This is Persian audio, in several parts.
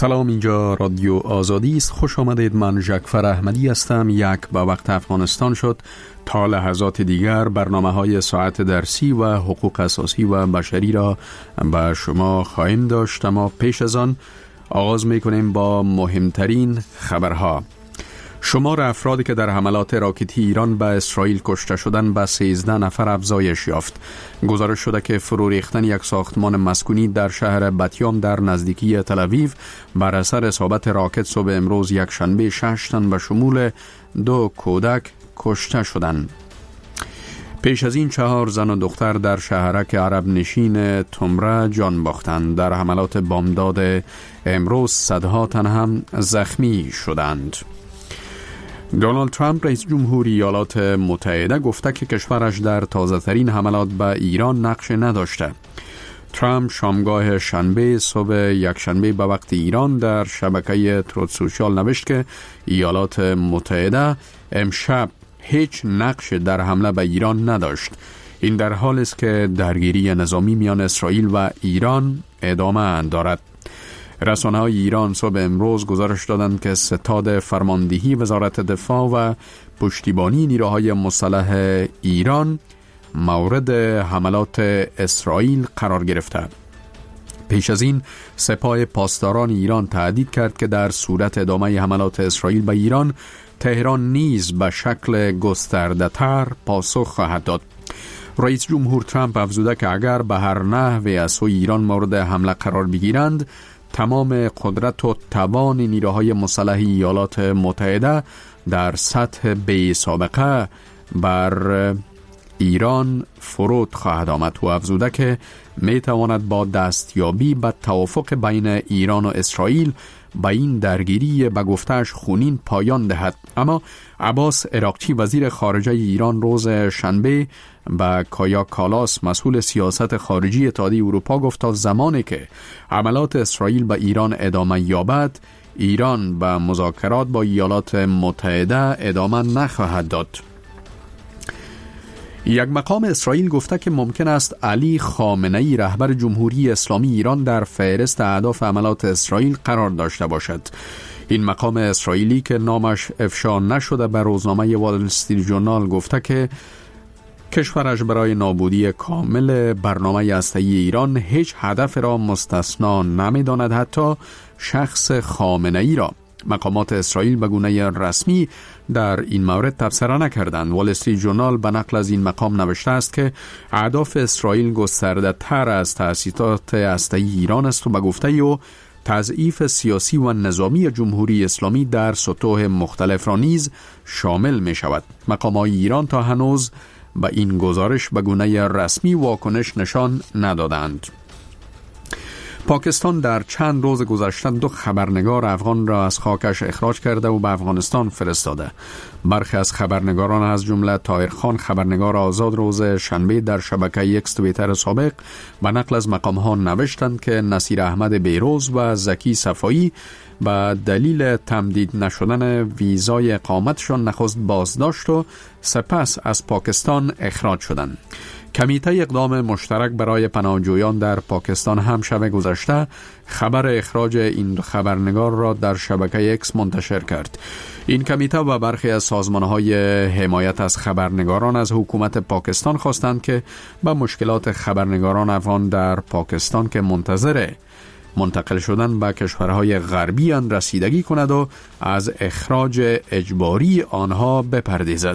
سلام، اینجا رادیو آزادی است. خوش آمدید. من جعفر احمدی هستم. یک به وقت افغانستان شد. تا لحظات دیگر برنامه‌های ساعت درسی و حقوق اساسی و بشری را به شما خواهیم داشت، اما پیش از آن آغاز می‌کنیم با مهمترین خبرها. شمار افرادی که در حملات راکتی ایران به اسرائیل کشته شدند به 13 نفر افزایش یافت. گزارش شده که فرو ریختن یک ساختمان مسکونی در شهر بتیام در نزدیکی تل‌آویو بر اثر اصابت راکت صبح امروز یکشنبه 6 تن به شمول 2 کودک کشته شدند. پیش از این 4 زن و دختر در شهرک عرب نشین تمره جان باختند. در حملات بامداد امروز صدها تن هم زخمی شدند. دونالد ترامپ رئیس جمهور ایالات متحده گفته که کشورش در تازه ترین حملات به ایران نقش نداشته. ترامپ شامگاه شنبه صبح یکشنبه به وقت ایران در شبکه تروت سوشال نوشت که ایالات متحده امشب هیچ نقش در حمله به ایران نداشت. این در حالی است که درگیری نظامی میان اسرائیل و ایران ادامه دارد. رسانه‌های ایران صبح امروز گزارش دادند که ستاد فرماندهی وزارت دفاع و پشتیبانی نیروهای مسلح ایران مورد حملات اسرائیل قرار گرفته. پیش از این سپاه پاسداران ایران تهدید کرد که در صورت ادامه حملات اسرائیل به ایران، تهران نیز به شکل گسترده‌تر پاسخ خواهد داد. رئیس جمهور ترامپ افزوده که اگر به هر نحوی از سوی ایران مورد حمله قرار بگیرند، تمام قدرت و توان نیروهای مسلح ایالات متحده در سطح بی سابقه بر ایران فرود خواهد آمد و افزوده که می تواند با دستیابی به توافق بین ایران و اسرائیل به این درگیری به گفته‌اش خونین پایان دهد. اما عباس عراقچی وزیر خارجه ایران روز شنبه به کایا کالاس مسئول سیاست خارجی اتحادیه اروپا گفت تا زمانی که حملات اسرائیل به ایران ادامه یابد، ایران به مذاکرات با ایالات متحده ادامه نخواهد داد. یک مقام اسرائیل گفته که ممکن است علی خامنه‌ای رهبر جمهوری اسلامی ایران در فهرست اهداف حملات اسرائیل قرار داشته باشد. این مقام اسرائیلی که نامش افشا نشده به روزنامه وال استریت ژورنال گفته که کشورش برای نابودی کامل برنامه هسته‌ای ایران هیچ هدف را مستثنا نمی‌داند، حتی شخص خامنه‌ای را. مقامات اسرائیل به گونه رسمی در این مورد تبصره نکردند. وال استریت ژورنال به نقل از این مقام نوشته است که اهداف اسرائیل گسترده تر از تأسیسات هسته‌ای ایران است و به گفته او تضعیف سیاسی و نظامی جمهوری اسلامی در سطوح مختلف را نیز شامل می شود. مقامات ایران تا هنوز به این گزارش به گونه رسمی واکنش نشان ندادند. پاکستان در چند روز گذشته 2 خبرنگار افغان را از خاکش اخراج کرده و به افغانستان فرستاده. برخی از خبرنگاران از جمله طاهر خان خبرنگار آزاد روز شنبه در شبکه اکس توییتر سابق به نقل از مقام‌ها نوشتند که نصیر احمد بیروز و زکی صفایی به دلیل تمدید نشدن ویزای اقامتشان نخست بازداشت و سپس از پاکستان اخراج شدند. کمیته اقدام مشترک برای پناهجویان در پاکستان هم شب گذشته خبر اخراج این خبرنگار را در شبکه اکس منتشر کرد. این کمیته و برخی از سازمان‌های حمایت از خبرنگاران از حکومت پاکستان خواستند که به مشکلات خبرنگاران افغان در پاکستان که منتظر منتقل شدن به کشورهای غربی اند رسیدگی کند و از اخراج اجباری آنها بپردازد.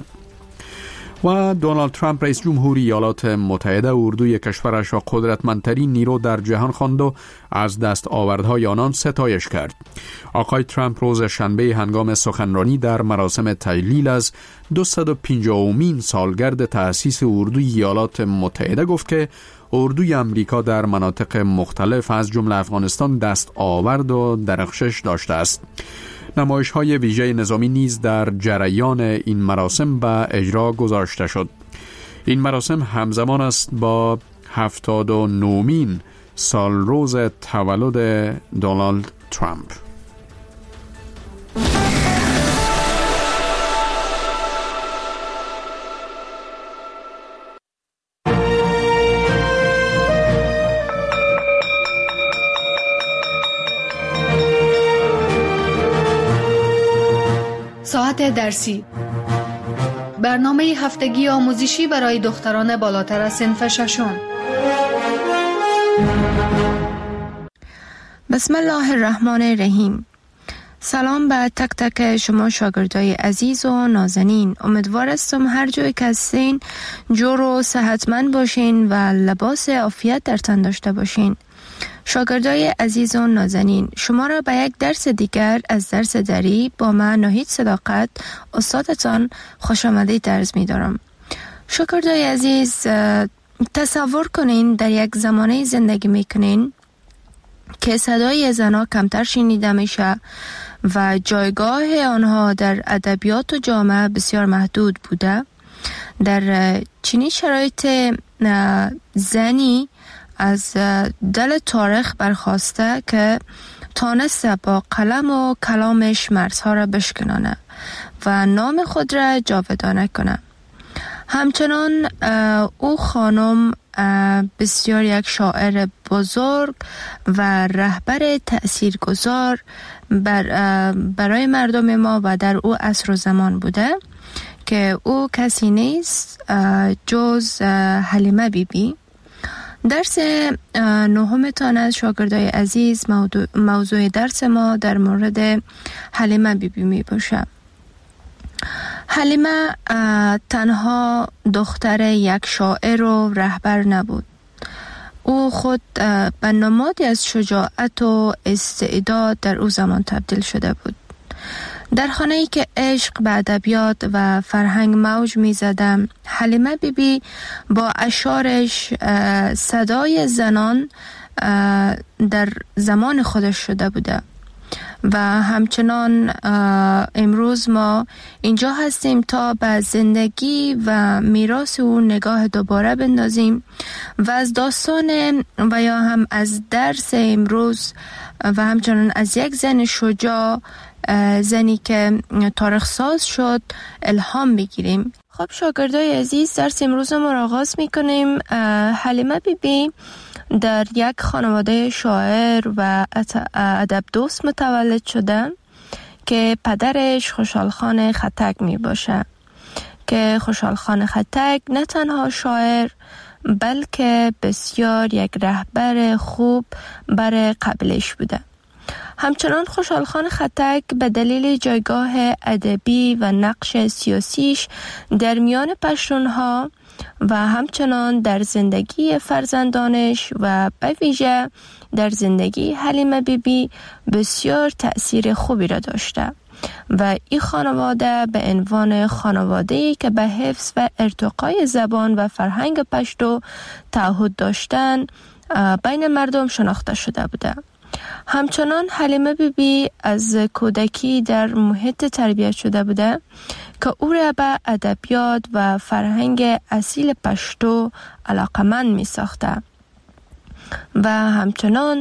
و دونالد ترامپ رئیس جمهور ایالات متحده اردوی کشورش را قدرتمندترین نیرو در جهان خواند و از دستاوردهای آنان ستایش کرد. آقای ترامپ روز شنبه هنگام سخنرانی در مراسم تجلیل از 250مین سالگرد تأسیس اردوی ایالات متحده گفت که اردوی امریکا در مناطق مختلف از جمله افغانستان دستاورد و درخشش داشته است. نمایش‌های ویژه نظامی نیز در جریان این مراسم به اجرا گذاشته شد. این مراسم همزمان است با 79مین سالروز تولد دونالد ترامپ. ساعت درسی، برنامه هفتگی آموزشی برای دختران بالاتر از صنف ششم. بسم الله الرحمن الرحیم. سلام به تک تک شما شاگردای عزیز و نازنین. امیدوار هستم هر جایی که هستین جور و صحتمند باشین و لباس عافیت در تن داشته باشین. شاگردای عزیز و نازنین، شما را به یک درس دیگر از درس دری با من ناهید صداقت استادتان خوش آمدید عرض می دارم. شاگردای عزیز، تصور کنین در یک زمانه زندگی می کنین که صدای زنها کمتر شنیده میشه و جایگاه آنها در ادبیات و جامعه بسیار محدود بوده. در چنین شرایط زنی از دل تاریخ برخواسته که تانسته با قلم و کلامش مرزها را بشکنانه و نام خود را جاودانه کنه. همچنان او خانم بسیار یک شاعر بزرگ و رهبر تأثیرگذار برای مردم ما و در او عصر و زمان بوده که او کسی نیست جز حلیمه بیبی. درس نهمتان از شاگردای عزیز موضوع درس ما در مورد حلیمه بیبی می باشه. حلیمه تنها دختر یک شاعر و رهبر نبود. او خود به نمادی از شجاعت و استعداد در او زمان تبدیل شده بود. در خانه‌ای که عشق به ادبیات و فرهنگ موج می‌زد، حلیمه بیبی با اشعارش صدای زنان در زمان خودش شده بوده و همچنان امروز ما اینجا هستیم تا به زندگی و میراث او نگاه دوباره بندازیم و از داستان و یا هم از درس امروز و همچنان از یک زن شجاع، زنی که تاریخ ساز شد، الهام بگیریم. خب شاگردای عزیز، درس امروز ما را آغاز میکنیم. حلیمه بیبی در یک خانواده شاعر و ادب دوست متولد شده که پدرش خوشحال خان خطک می باشه که خوشحال خان خطک نه تنها شاعر بلکه بسیار یک رهبر خوب برای قبیلش بوده. همچنان خوشحال خان خطک به دلیل جایگاه ادبی و نقش سیاسیش در میان پشتونها و همچنان در زندگی فرزندانش و به ویژه در زندگی حلیمه بیبی بسیار تأثیر خوبی را داشته و این خانواده به عنوان خانواده‌ای که به حفظ و ارتقای زبان و فرهنگ پشتو تعهد داشتن بین مردم شناخته شده بوده. همچنان حلیمه بیبی از کودکی در محیط تربیت شده بوده که او را به ادبیات و فرهنگ اصیل پشتو علاقمند می ساخته و همچنان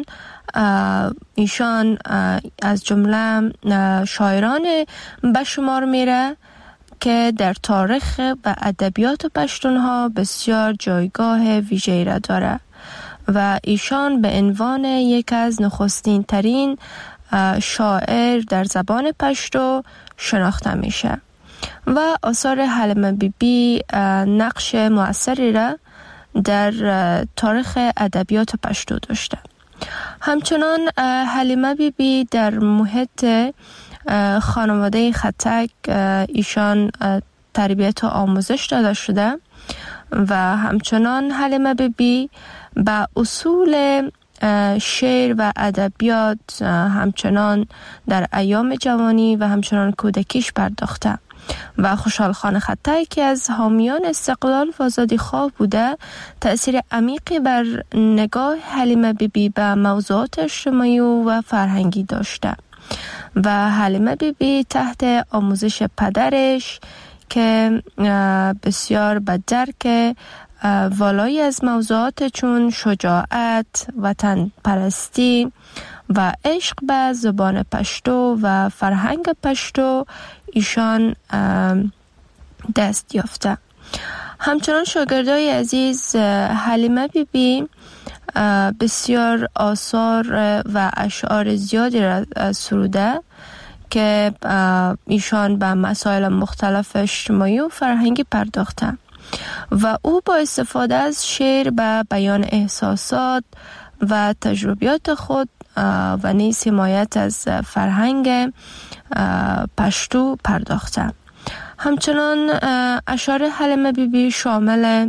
ایشان از جمله شاعران به شمار میره که در تاریخ و ادبیات پشتونها بسیار جایگاه ویژه‌ای را داره و ایشان به عنوان یک از نخستین ترین شاعر در زبان پشتو شناخته میشه و آثار حلیمه بیبی نقش مؤثری را در تاریخ ادبیات پشتو داشته. همچنان حلیمه بیبی در محیط خانواده خطک ایشان تربیت و آموزش داده شده و همچنان حلیمه بیبی با اصول شعر و ادبیات همچنان در ایام جوانی و همچنان کودکیش پرداخته و خوشحال خان خطک که از حامیان استقلال و آزادی خواه بوده تأثیر عمیقی بر نگاه حلیمه بیبی به موضوعات اجتماعی و فرهنگی داشته و حلیمه بیبی تحت آموزش پدرش که بسیار به درک والایی از موضوعات چون شجاعت، وطن پرستی و عشق به زبان پشتو و فرهنگ پشتو ایشان دست یافته. همچنان شاگردای عزیز، حلیمه بیبی بسیار آثار و اشعار زیادی را سروده که ایشان به مسائل مختلف اجتماعی و فرهنگی پرداخته و او با استفاده از شعر به بیان احساسات و تجربیات خود و نیز حمایت از فرهنگ پشتو پرداخته. همچنان اشعار حلیمه بیبی شامل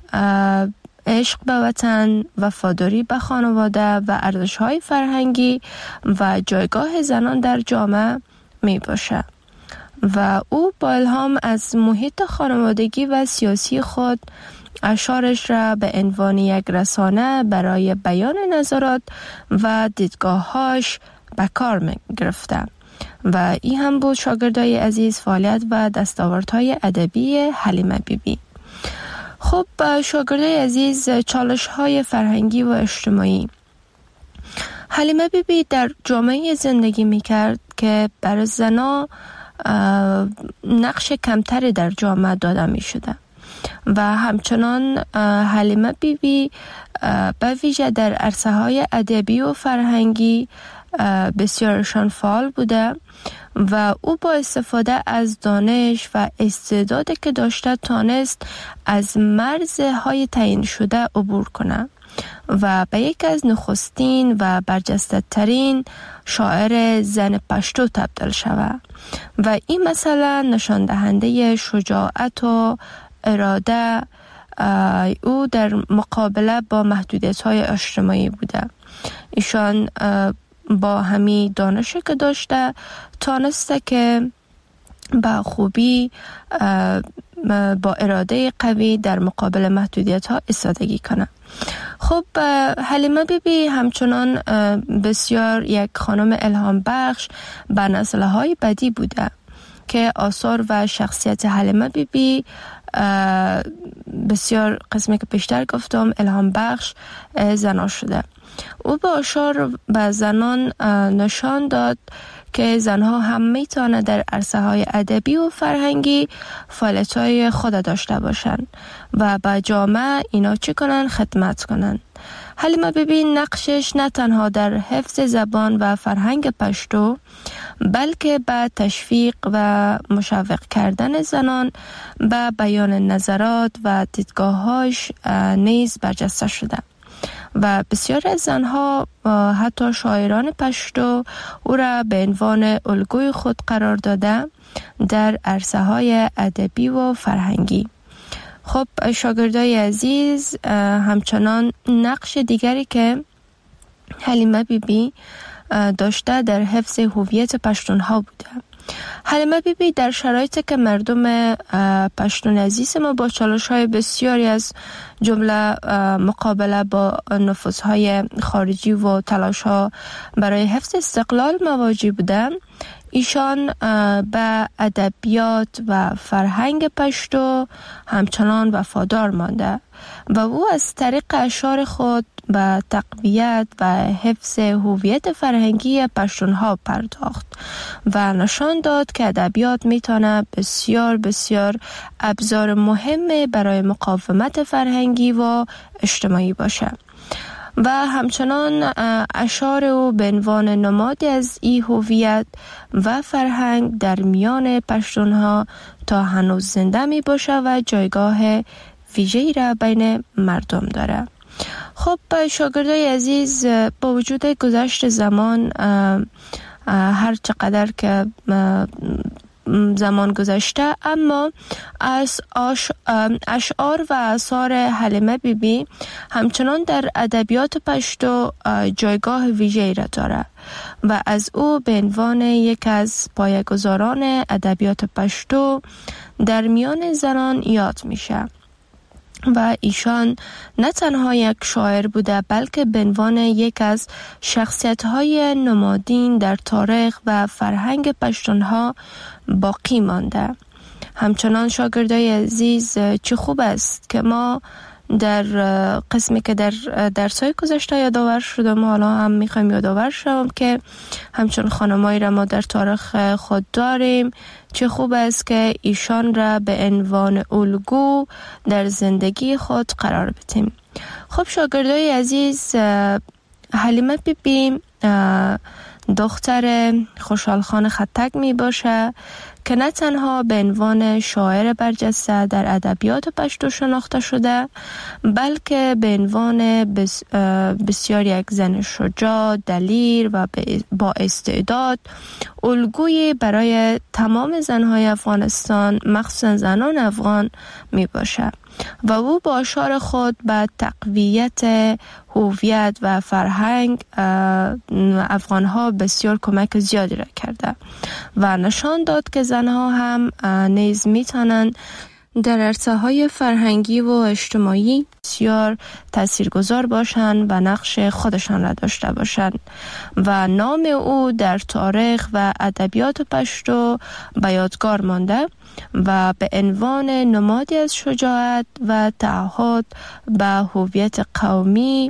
عشق به وطن، وفاداری به خانواده و ارزش‌های فرهنگی و جایگاه زنان در جامعه می باشه و او با الهام از محیط خانوادگی و سیاسی خود اشعارش را به عنوان یک رسانه برای بیان نظرات و دیدگاه‌هاش به کار می گرفته و این هم بود شاگردای عزیز فعالیت و دستاوردهای ادبی حلیمه بیبی. خب شاگردای عزیز، چالش‌های فرهنگی و اجتماعی. حلیمه بیبی در جامعه زندگی می‌کرد که برای زنان نقش کمتری در جامعه داده می‌شده و همچنان حلیمه بیبی به ویژه در عرصه‌های ادبی و فرهنگی بسیارشان فعال بوده و او با استفاده از دانش و استعدادی که داشته تانست از مرزهای تعیین شده عبور کنه و به یکی از نخستین و برجسته ترین شاعر زن پشتو تبدیل شود و این مثلا نشان دهنده شجاعت و اراده او در مقابله با محدودیت‌های اجتماعی بوده. ایشان با همین دانشی که داشته تانسته که با خوبی با اراده قوی در مقابل محدودیت‌ها ایستادگی کنه. خب حلیمه بیبی همچنان بسیار یک خانم الهام بخش به نسل‌های بعدی بوده که آثار و شخصیت حلیمه بیبی بسیار قسمی که پیشتر گفتم الهام بخش زنان شده. او با اشعار به زنان نشان داد که زنها هم میتونه در عرصه‌های ادبی و فرهنگی فعالیت‌های خود داشته باشند و به جامعه اینا چی کنن؟ خدمت کنن. حلیمه بیبی نقشش نه تنها در حفظ زبان و فرهنگ پشتو بلکه به تشویق و مشوق کردن زنان به بیان نظرات و دیدگاه‌هاش نیز برجسته شده و بسیار از زنها حتی شاعران پشتو او را به عنوان الگوی خود قرار داده در عرصه‌های ادبی و فرهنگی. خب شاگردای عزیز، همچنان نقش دیگری که حلیمه بیبی داشته در حفظ هویت پشتونها بوده. حلیمه بیبی در شرایطی که مردم پشتون عزیز ما با چالش‌های بسیاری از جمله مقابله با نفوذهای خارجی و تلاش‌ها برای حفظ استقلال مواجه بودند، ایشان به ادبیات و فرهنگ پشتو همچنان وفادار مانده و او از طریق اشعار خود به تقویت و حفظ هویت فرهنگی پشتونها پرداخت و نشان داد که ادبیات میتونه بسیار بسیار ابزار مهم برای مقاومت فرهنگی و اجتماعی باشه و همچنان اشعار او به عنوان نمادی از این هویت و فرهنگ در میان پشتونها تا هنوز زنده می باشه و جایگاه ویژه‌ای را بین مردم داره. خب شاگردای عزیز، با وجود گذشت زمان، هر چقدر که زمان گذشته، اما از اشعار و آثار حلیمه بیبی همچنان در ادبیات پشتو جایگاه ویژه‌ای را داره و از او به عنوان یک از پایه‌گذاران ادبیات پشتو در میان زنان یاد میشه و ایشان نه تنها یک شاعر بوده بلکه به عنوان یک از شخصیت‌های نمادین در تاریخ و فرهنگ پشتونها باقی مانده. همچنان شاگردای عزیز، چه خوب است که ما در قسمی که در درس‌های گذشته یادآور شدم، حالا هم میخوایم یادآور شوم که همچون خانمایی را ما در تاریخ خود داریم. چه خوب است که ایشان را به عنوان الگو در زندگی خود قرار بدیم. خب شاگردای عزیز، حلیمه بیبی دختر خوشحال خان خطک می باشه که نه تنها به عنوان شاعر برجسته در ادبیات پشتو شناخته شده، بلکه به عنوان بسیار یک زن شجاع، دلیر و با استعداد، الگویی برای تمام زنهای افغانستان، مخصوصا زنان افغان می باشه و او با اشعار خود به تقویت هویت و فرهنگ افغانها بسیار کمک زیادی را کرده و نشان داد که زنها هم نیز میتونند در عرصه‌های فرهنگی و اجتماعی بسیار تاثیرگذار باشند و نقش خودشان را داشته باشند و نام او در تاریخ و ادبیات پشتو به یادگار مانده و به عنوان نمادی از شجاعت و تعهد به هویت قومی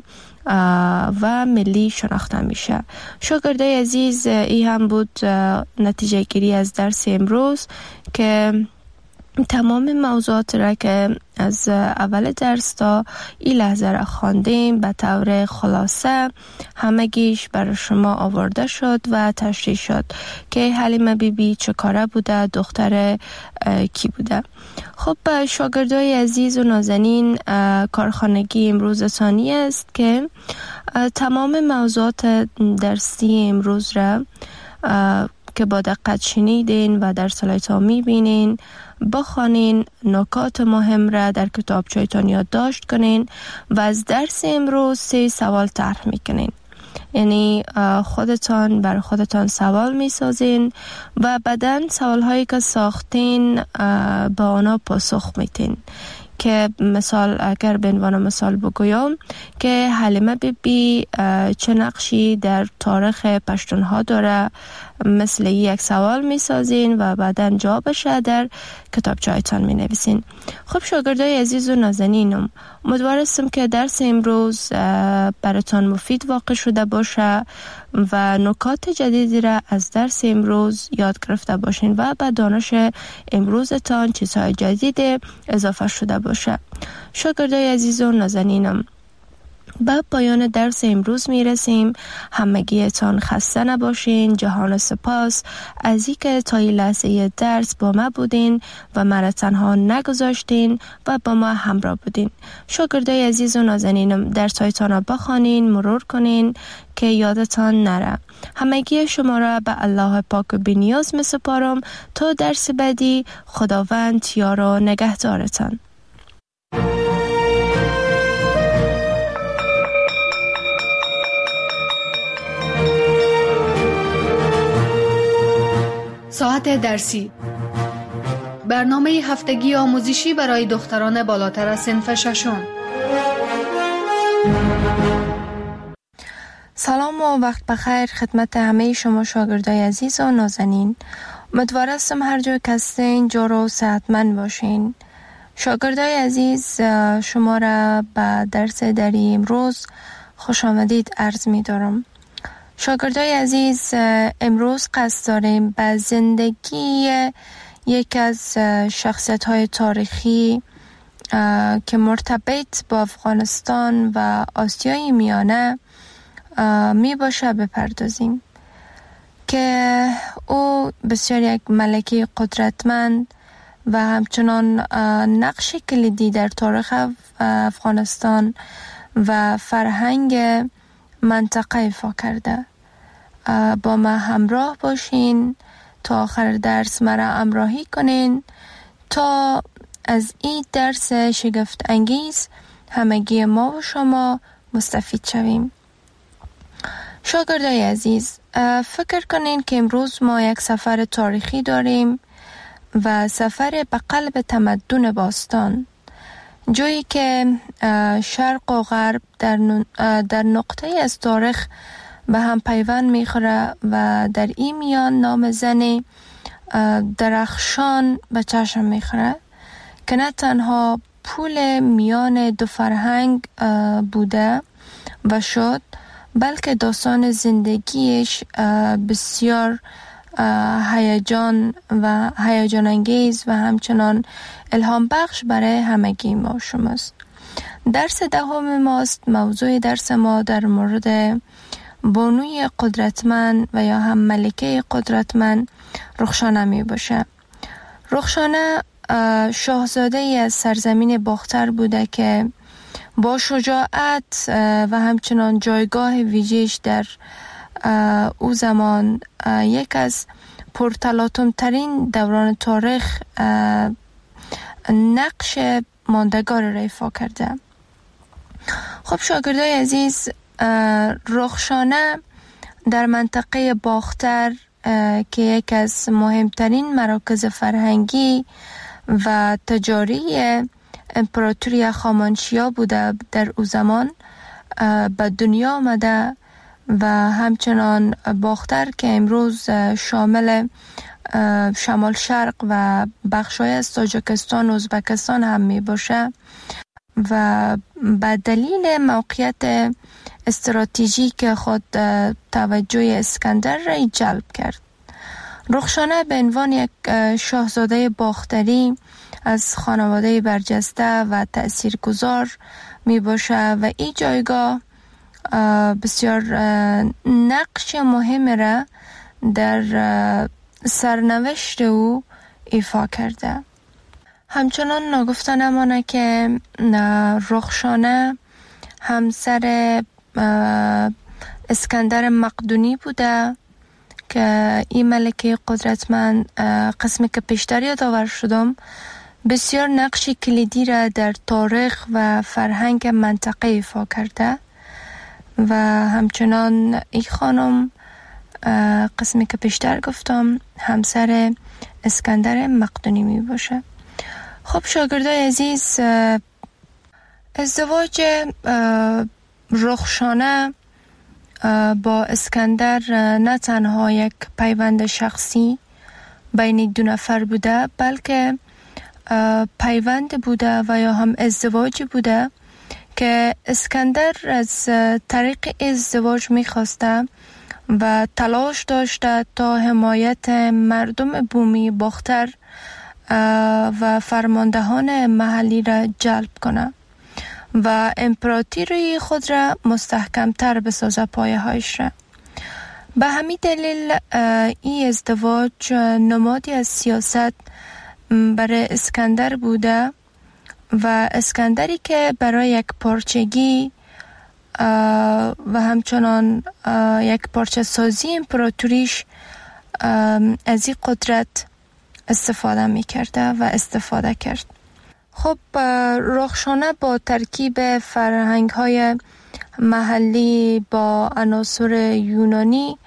و ملی شناخته میشه. شاگردای عزیز، این هم بود نتیجه گیری از درس امروز که تمام موضوعات را که از اول درس تا این لحظه را خواندیم به طور خلاصه همگیش برای شما آورده شد و تشریح شد که حلیمه بیبی چه کاره بوده، دختر کی بوده. خب شاگردای عزیز و نازنین، کارخانگی امروز ثانی است که تمام موضوعات درسی امروز را که با دقت شنیدین و در سلایت‌ها میبینین بخوانین، نکات مهم را در کتابچه‌تان یادداشت کنین و از درس امروز 3 سوال طرح میکنین. یعنی خودتان بر خودتان سوال میسازین و بعداً سوال‌هایی که ساختین به آنها پاسخ میتین. که مثال اگر به عنوان مثال بگویم که حلیمه بیبی چه نقشی در تاریخ پشتونها داره، مثل یک سوال می سازین و بعدا جوابش در کتابچه‌تان می نویسین. خب شاگردای عزیز و نازنینم، امیدوارم که درس امروز براتان مفید واقع شده باشه و نکات جدیدی را از درس امروز یاد گرفته باشین و به دانش امروزتان چیزهای جدید اضافه شده باشه. شاگردای عزیز و نازنینم، به پایان درس امروز میرسیم. همگیتان خسته نباشین. جهان سپاس از اینکه تا این لحظه درس با ما بودین و مرا تنها نگذاشتین و با ما همراه بودین. شاگردای عزیز و نازنینم، درس‌هایتان را بخوانین، مرور کنین که یادتان نره. همگی شما را به الله پاک و بی‌نیاز می‌سپارم تا درس بعدی. خداوند یار و نگهدارتان. ساعت درسی، برنامه هفتگی آموزشی برای دختران بالاتر از صنف ششم. سلام و وقت بخیر خدمت همه شما شاگردای عزیز و نازنین. امیدوار هستم هر جا که هستین جور و صحتمند باشین. شاگردای عزیز، شما را به درس دری امروز خوش آمدید عرض می دارم. شاگردای عزیز، امروز قصد داریم به زندگی یک از شخصیت‌های تاریخی که مرتبط با افغانستان و آسیای میانه می باشه بپردازیم که او بسیار یک ملکه قدرتمند و همچنان نقش کلیدی در تاریخ افغانستان و فرهنگ منطقه ایفا کرده. با ما همراه باشین تا آخر درس مرا همراهی کنین تا از این درس شگفت انگیز همگی ما و شما مستفید شویم. شاگردای عزیز، فکر کنین که امروز ما یک سفر تاریخی داریم و سفر به قلب تمدن باستان، جایی که شرق و غرب در نقطه از تاریخ به هم پیوند میخوره و در این میان نام زن درخشان به چشم میخوره که نه تنها پول میان دو فرهنگ بوده و شد، بلکه داستان زندگیش بسیار هیجان انگیز و همچنان الهام بخش برای همگی ما شماست. درس دهم ماست. موضوع درس ما در مورد بانوی قدرتمند و یا هم ملکه قدرتمند رخشانه می باشه. رخشانه شاهزاده ای از سرزمین باختر بوده که با شجاعت و همچنان جایگاه ویژه‌اش در او زمان یک از پرتلاطم ترین دوران تاریخ نقش ماندگار را ایفا کرده. خب شاگردای عزیز، رخشانه در منطقه باختر که یک از مهمترین مراکز فرهنگی و تجاری امپراتوری هخامنشیا بوده در او زمان به دنیا آمده و همچنان باختر که امروز شامل شمال شرق و بخشای از تاجیکستان و ازبکستان هم می باشه و به دلیل موقعیت استراتژیک خود توجه اسکندر را جلب کرد. رخشانه به عنوان یک شاهزاده باختری از خانواده برجسته و تأثیرگذار می باشه و این جایگاه بسیار نقش مهم را در سرنوشت او ایفا کرده. همچنان ناگفته نمانه که رخشانه همسر اسکندر مقدونی بوده که این ملکه قدرتمند، قسمی که پیشتر یادآور شدم، بسیار نقش کلیدی را در تاریخ و فرهنگ منطقه ایفا کرده و همچنان این خانم قسمی که پیشتر گفتم همسر اسکندر مقدونی می باشه. خب شاگردای عزیز، ازدواج رخشانه با اسکندر نه تنها یک پیوند شخصی بین دو نفر بوده، بلکه پیوند بوده و یا هم ازدواج بوده که اسکندر از طریق ازدواج می‌خواسته و تلاش داشته تا حمایت مردم بومی باختر و فرماندهان محلی را جلب کنه و امپراتوری خود را مستحکم‌تر بسازه پایه‌هایش را. به همین دلیل این ازدواج نمادی از سیاست برای اسکندر بوده و اسکندری که برای یک پارچگی و همچنان یک پارچه سازی امپراتوریش از این قدرت استفاده می کرده و استفاده کرد. خب رخشانه با ترکیب فرهنگ های محلی با عناصر یونانی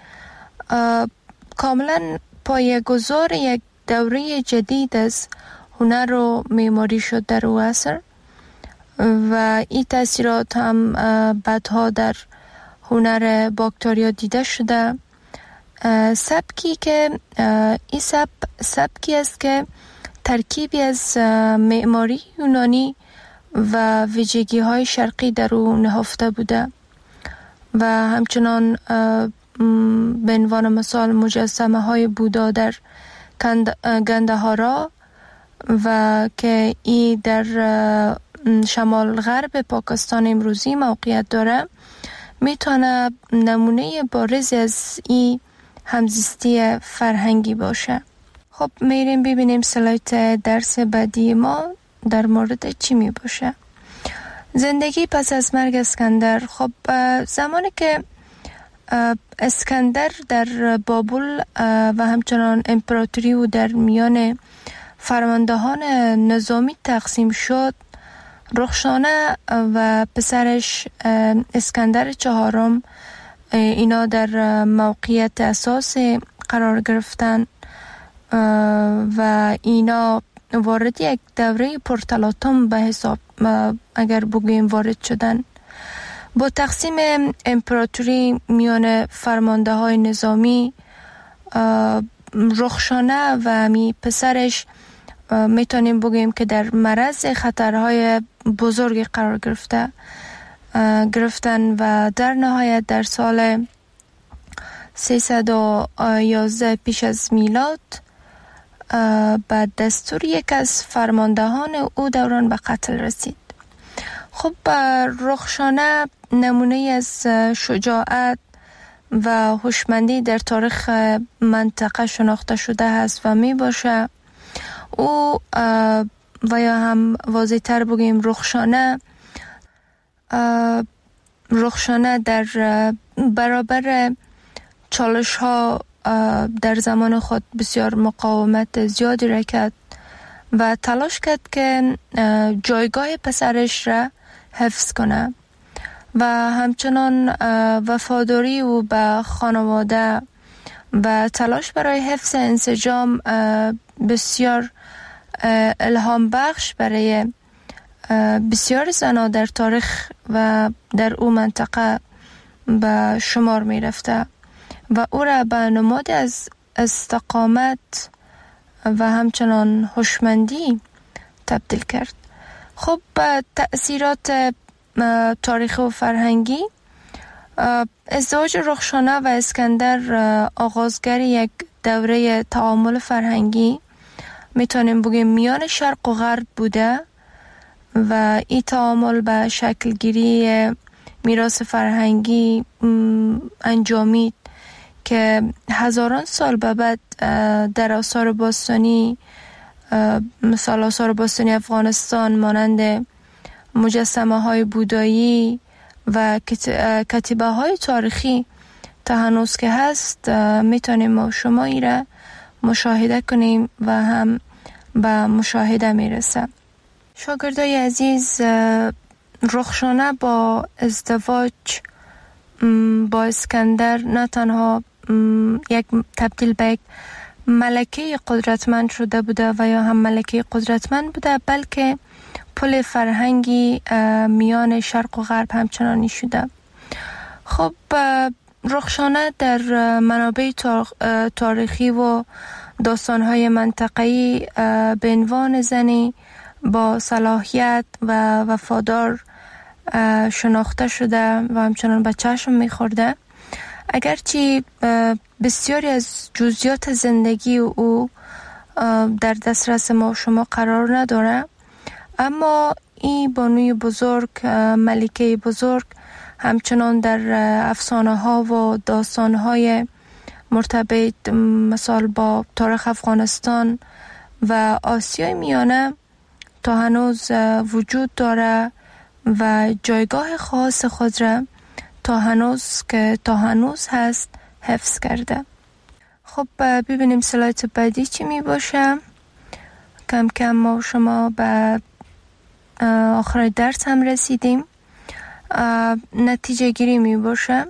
کاملا پایه‌گذار یک دوره جدید از هنر و معماری شد در او عصر و این تاثیرات هم بعدها در هنر باکتریا دیده شده. سبکی که این سبکی است که ترکیبی از معماری یونانی و ویژگی های شرقی در او نهفته بوده و همچنان به عنوان مثال مجسمه های بودا در گندهارا و که این در شمال غرب پاکستان امروزی موقعیت داره میتونه نمونه بارز از این همزیستی فرهنگی باشه. خب میریم ببینیم سلایت درس بعدی ما در مورد چی می باشه. زندگی پس از مرگ اسکندر. خب زمانی که اسکندر در بابل و همچنان امپراتوری و در میان فرماندهان نظامی تقسیم شد، رخشانه و پسرش اسکندر چهارم اینا در موقعیت اساسی قرار گرفتن و اینا وارد یک دوره پرتلاطم به حساب اگر بگوییم وارد شدن. با تقسیم امپراتوری میان فرمانده های نظامی، رخشانه و می پسرش میتونیم بگوییم که در معرض خطرهای بزرگی قرار گرفتن و در نهایت در سال 311 پیش از میلاد به دستور یک از فرماندهان او دوران به قتل رسید. خب رخشانه نمونه از شجاعت و هوشمندی در تاریخ منطقه شناخته شده است و می باشه. او و یا هم واضح تر بگیم رخشانه در برابر چالش ها در زمان خود بسیار مقاومت زیادی را کرد و تلاش کرد که جایگاه پسرش را حفظ کنه و همچنان وفاداری او به خانواده و تلاش برای حفظ انسجام بسیار الهام بخش برای بسیار زنها در تاریخ و در او منطقه به شمار می رفته و او را به نماد از استقامت و همچنان هوشمندی تبدیل کرد. خب تأثیرات تاریخی و فرهنگی، ازدواج رخشانه و اسکندر آغازگر یک دوره تعامل فرهنگی میتونیم بگیم میان شرق و غرب بوده و این تعامل به شکل گیری میراث فرهنگی انجامید که هزاران سال به بعد در آثار باستانی، مثال آثار باستانی افغانستان مانند مجسمه های بودایی و کتیبه های تاریخی تا هنوز که هست میتونیم ما شما ای را مشاهده کنیم و هم به مشاهده میرسه. شاگردای عزیز، رخشانه با ازدواج با اسکندر نه تنها یک تبدیل به یک ملکه قدرتمند شده بوده و یا هم ملکه قدرتمند بوده، بلکه پل فرهنگی میان شرق و غرب همچنانی شده. خب رخشانه در منابع تاریخی و داستان‌های منطقه‌ای به عنوان زنی با صلاحیت و وفادار شناخته شده و همچنان به چشم می‌خورده. اگرچه بسیاری از جزئیات زندگی او در دسترس ما و شما قرار نداره، اما این بانوی بزرگ، ملکه بزرگ، همچنان در افسانه ها و داستان های مرتبط مثال با تاریخ افغانستان و آسیای میانه تا هنوز وجود داره و جایگاه خاص خود را تا هنوز هست حفظ کرده. خب ببینیم سلایت بعدی چی می باشه. کم کم ما و شما به آخر درس هم رسیدیم. نتیجه گیری می باشه.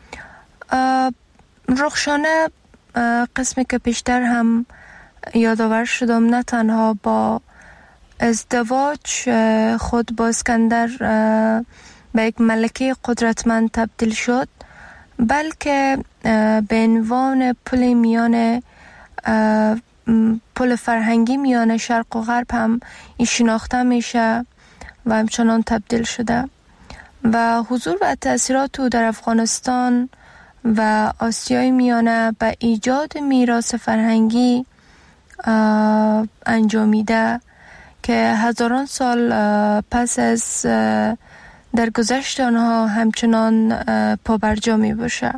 رخشانه قسمی که پیشتر هم یادآور شدم نه تنها با ازدواج خود با اسکندر به یک ملکه قدرتمند تبدیل شد، بلکه به عنوان پل فرهنگی میان شرق و غرب هم این شناخته میشه و همچنان تبدیل شده و حضور و تأثیرات او در افغانستان و آسیای میانه به ایجاد میراث فرهنگی انجامیده که هزاران سال پس از در گذشت آنها همچنان پابرجا می باشه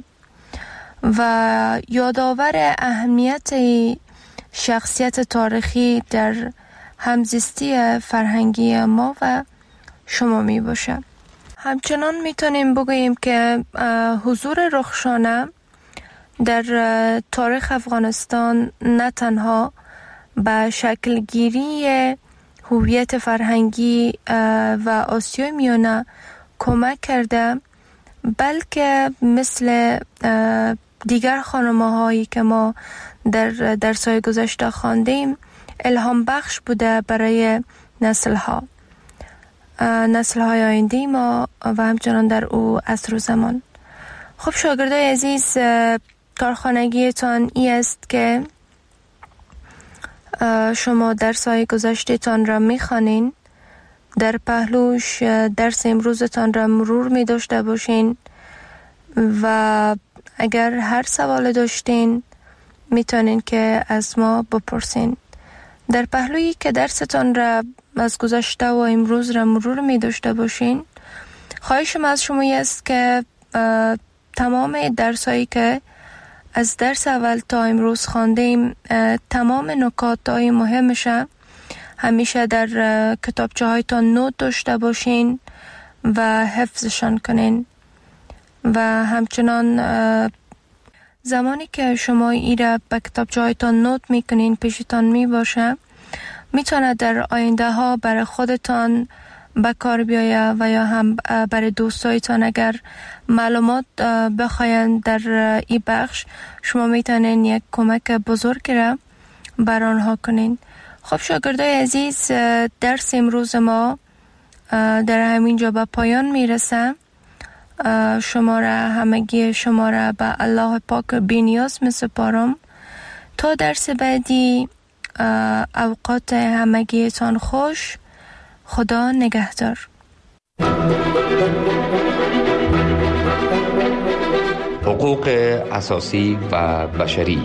و یادآور اهمیت شخصیت تاریخی در همزیستی فرهنگی ما و شما می باشه. همچنان میتونیم بگوییم که حضور رخشانه در تاریخ افغانستان نه تنها به شکل گیری هویت فرهنگی و آسیای میانه کمک کرده، بلکه مثل دیگر خانم‌هایی که ما در درس‌های گذشته خواندیم الهام بخش بوده برای نسل‌های آینده ما و همچنان در او عصر و زمان. خب شاگردای عزیز، کارخانگیتان ای است که شما درس‌های گذشته‌تان را می‌خوانین، در پهلوش درس امروزتان را مرور می داشته باشین و اگر هر سوال داشتین میتونین که از ما بپرسین. در پهلویی که درستان را از گذشته و امروز را مرور می داشته باشین، خواهشم از شما است که تمام درسایی که از درس اول تا امروز خواندیم، تمام نکاتای مهمش همیشه در کتابچه هایتان نوت داشته باشین و حفظشان کنین. و همچنان زمانی که شما ایره به کتابچه هایتان نوت میکنین پیشتان میباشه، میتونه در آینده ها برای خودتان به کار بیایه و یا هم برای دوستایتان اگر معلومات بخواین در این بخش، شما میتونین یک کمک بزرگ را بر آنها کنین. خب شاگردای عزیز، درس امروز ما در همینجا به پایان میرسه. همگی شما را به الله پاک بی‌نیاز میسپارم. تا درس بعدی، اوقات همگیتان خوش. خدا نگهدار. حقوق اساسی و بشری.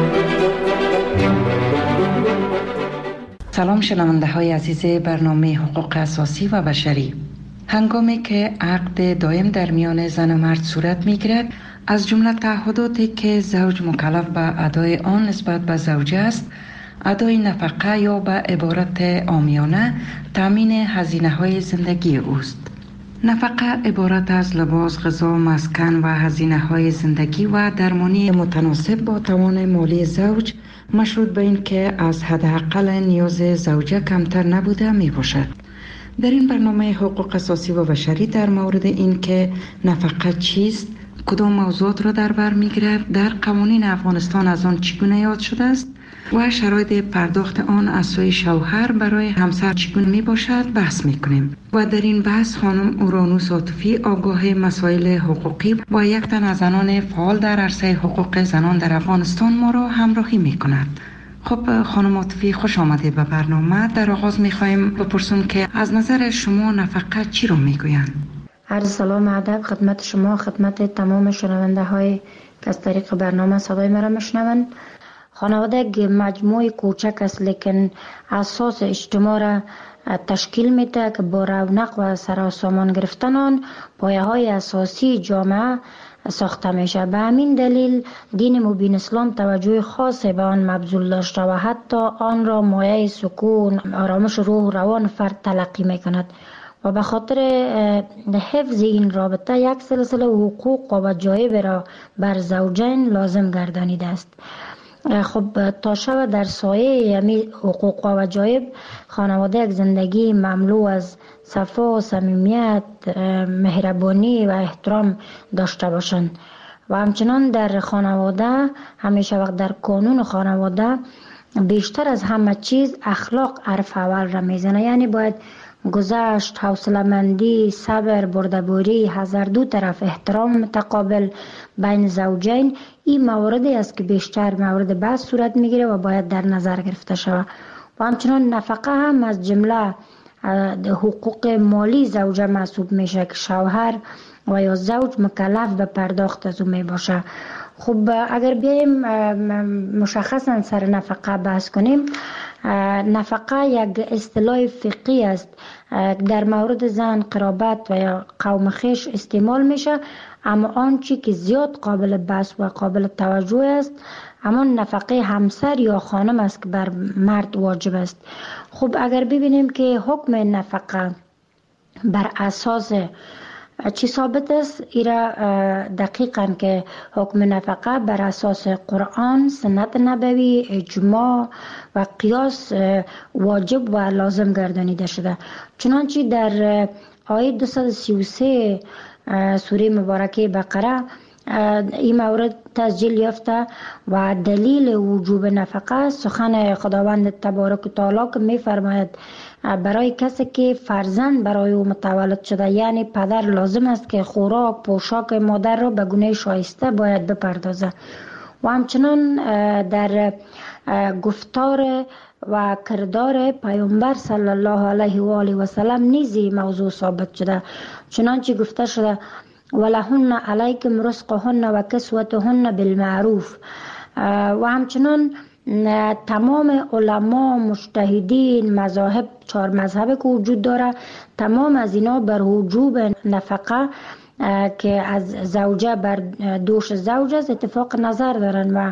سلام شنونده های عزیز برنامه حقوق اساسی و بشری. هنگامی که عقد دائم در میان زن و مرد صورت می گیرد، از جمله تعهداتی که زوج مکلف به ادای آن نسبت به زوجه است، ادای نفقه یا به عبارت عامیانه تامین هزینه های زندگی اوست. نفقه عبارت از لباس، غذا، مسکن و هزینه های زندگی و درمانی متناسب با توان مالی زوج، مشروط به این که از حداقل نیاز زوجه کمتر نبوده می باشد. در این برنامه حقوق اساسی و بشری در مورد این که نفقه چیست، کدام موضوعات را در بر می گیرد، در قوانین افغانستان از آن چگونه یاد شده است و شرایط پرداخت آن از سوی شوهر برای همسر چگونه می باشد بحث می کنیم. و در این بحث خانم اورانوس عاطفی، آگاه مسائل حقوقی و یک تن از زنان فعال در عرصه حقوق زنان در افغانستان ما را همراهی می کند. خب خانم عاطفی، خوش آمده به برنامه. در آغاز می خواهیم بپرسیم که از نظر شما نفقه چی رو می گویند؟ عرض سلام ادب خدمت شما، خدمت تمام شنونده های که از طریق برنامه صدای مرا میشنوند. خانواده یک مجموعه کوچک است، لیکن اساس اجتماع را تشکیل میده که با رونق و سراسامان گرفتن آن پایه های اساسی جامعه ساخته میشه. به همین دلیل دین مبین اسلام توجه خاصی به آن مبذول داشته و حتی آن را مایه سکون، آرامش روح و روان فرد تلقی میکند و به خاطر حفظ این رابطه یک سلسله حقوق و وجایب را بر زوجین لازم گردانیده است. خب تا شب در سایه یعنی حقوق و وجایب، خانواده یک زندگی مملو از صفا و صمیمیت، مهربانی و احترام داشته باشند. و همچنان در خانواده همیشه وقت در قانون خانواده بیشتر از همه چیز اخلاق حرف اول را میزنه. یعنی باید گذشت، حوصله‌مندی، صبر، بردباری، از هر دو طرف احترام متقابل بین زوجین، این مواردی است که بیشتر مورد بحث صورت میگیره و باید در نظر گرفته شود. و همچنان نفقه هم از جمله حقوق مالی زوجه محسوب میشه که شوهر و یا زوج مکلف به پرداخت از او می باشه. خب اگر بیایم مشخصا سر نفقه بحث کنیم، نفقه یک اصطلاح فقهی است، در مورد زن، قرابت و یا قوم خویش استعمال میشه، اما آنچه که زیاد قابل بحث و قابل توجه است همان نفقه همسر یا خانم است که بر مرد واجب است. خب اگر ببینیم که حکم نفقه بر اساس چی ثابت است، ایرا دقیقاً که حکم نفقه بر اساس قرآن، سنت نبوی، اجماع و قیاس واجب و لازم گردانیده شده. چنانچه در آیه 233 سوره مبارکه بقره این مورد تسجیل یافته و دلیل وجوب نفقه سخن خداوند تبارک و تعالی که می فرماید برای کسی که فرزند برای او متولد شده، یعنی پدر، لازم است که خوراک، پوشاک مادر را به گونه شایسته باید بپردازه. و همچنان در گفتار و کردار پیامبر صلی الله علیه و آله و سلم نیزی موضوع ثابت شده، چنانچه گفته شده ولهن علیکم رزقهن و کسوتهن بالمعروف. و همچنان تمام علما، مجتهدین، مذاهب، 4 مذهب که وجود داره، تمام از اینا بر وجوب نفقه که از زوجه بر دوش زوج است اتفاق نظر دارن و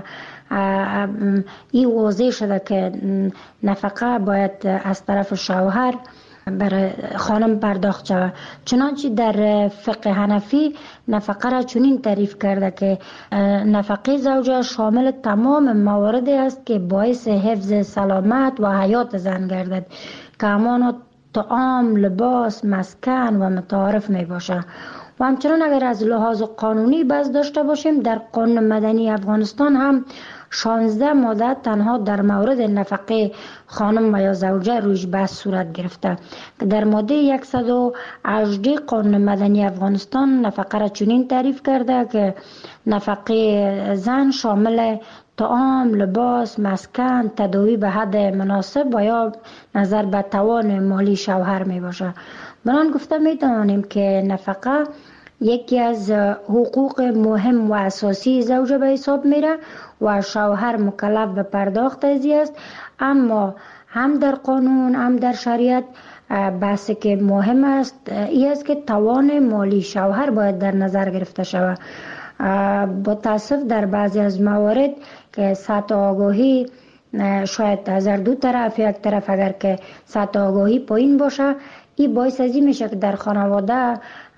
این واضح شده که نفقه باید از طرف شوهر برای خانم پرداخت شود. چنانچه در فقه حنفی نفقه را چنین تعریف کرده که نفقه زوجه شامل تمام مواردی است که باعث حفظ سلامت و حیات زن گردد که همانا طعام، لباس، مسکن و متعارف می باشه. و همچنان اگر از لحاظ قانونی بحث داشته باشیم در قانون مدنی افغانستان هم 16 ماده تنها در مورد نفقه خانم و یا زوجه رویش بحث صورت گرفته که در ماده 118 قانون مدنی افغانستان نفقه را چنین تعریف کرده که نفقه زن شامل طعام، لباس، مسکن، تداوی به حد مناسب و یا نظر به توان مالی شوهر می باشه. بنان گفته می توانیم که نفقه یکی از حقوق مهم و اساسی زوجه به حساب میره و شوهر مکلف به پرداخت از است. اما هم در قانون هم در شریعت بحثی که مهم است این است که توان مالی شوهر باید در نظر گرفته شود. با تاسف در بعضی از موارد که سطح آگاهی شاید از دو طرف، یک طرف اگر که سطح آگاهی پایین باشه این باعث از این میشه که در خانواده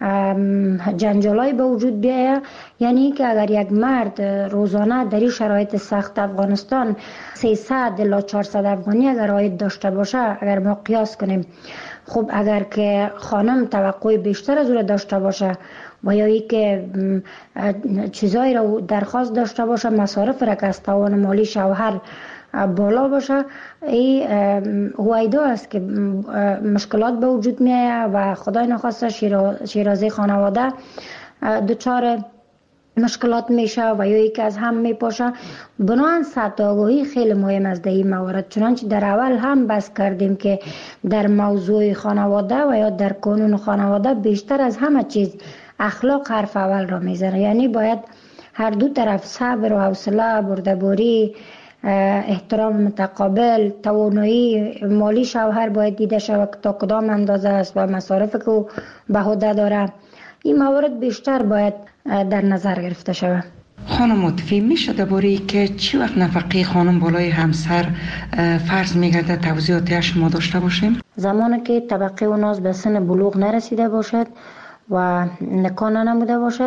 جنجالای به وجود بیاید. یعنی که اگر یک مرد روزانه در این شرایط سخت افغانستان 300 الی 400 افغانی اگر عاید داشته باشه، اگر ما قیاس کنیم، خب اگر که خانم توقع بیشتر از او داشته باشه و یا ای که چیزایی را درخواست داشته باشه، مصارف را که از توان مالی شوهر بالا باشه، این هویدا است که مشکلات به وجود می آید و خدای نخواسته شیرازه خانواده دچار مشکلات میشه و یا یکی از هم میپاشه. بنابراین سطح آگاهی خیلی مهم است در این موارد. چنانچه در اول هم بحث کردیم که در موضوع خانواده و یا در قانون خانواده بیشتر از همه چیز اخلاق حرف اول را میزنه. یعنی باید هر دو طرف صبر و حوصله، بردباری، احترام متقابل، توانایی مالی شوهر باید دیده شود که تا کدام اندازه است و مصارف که او به عهده داره. این موارد بیشتر باید در نظر گرفته شود. خانم مطفی میشه درباره که چی وقت نفقه خانم بالای همسر فرض میگرده توضیحاتش ما داشته باشیم؟ زمانی که طبقه اوناز به سن بلوغ نرسیده باشد و نکاح نموده باشد،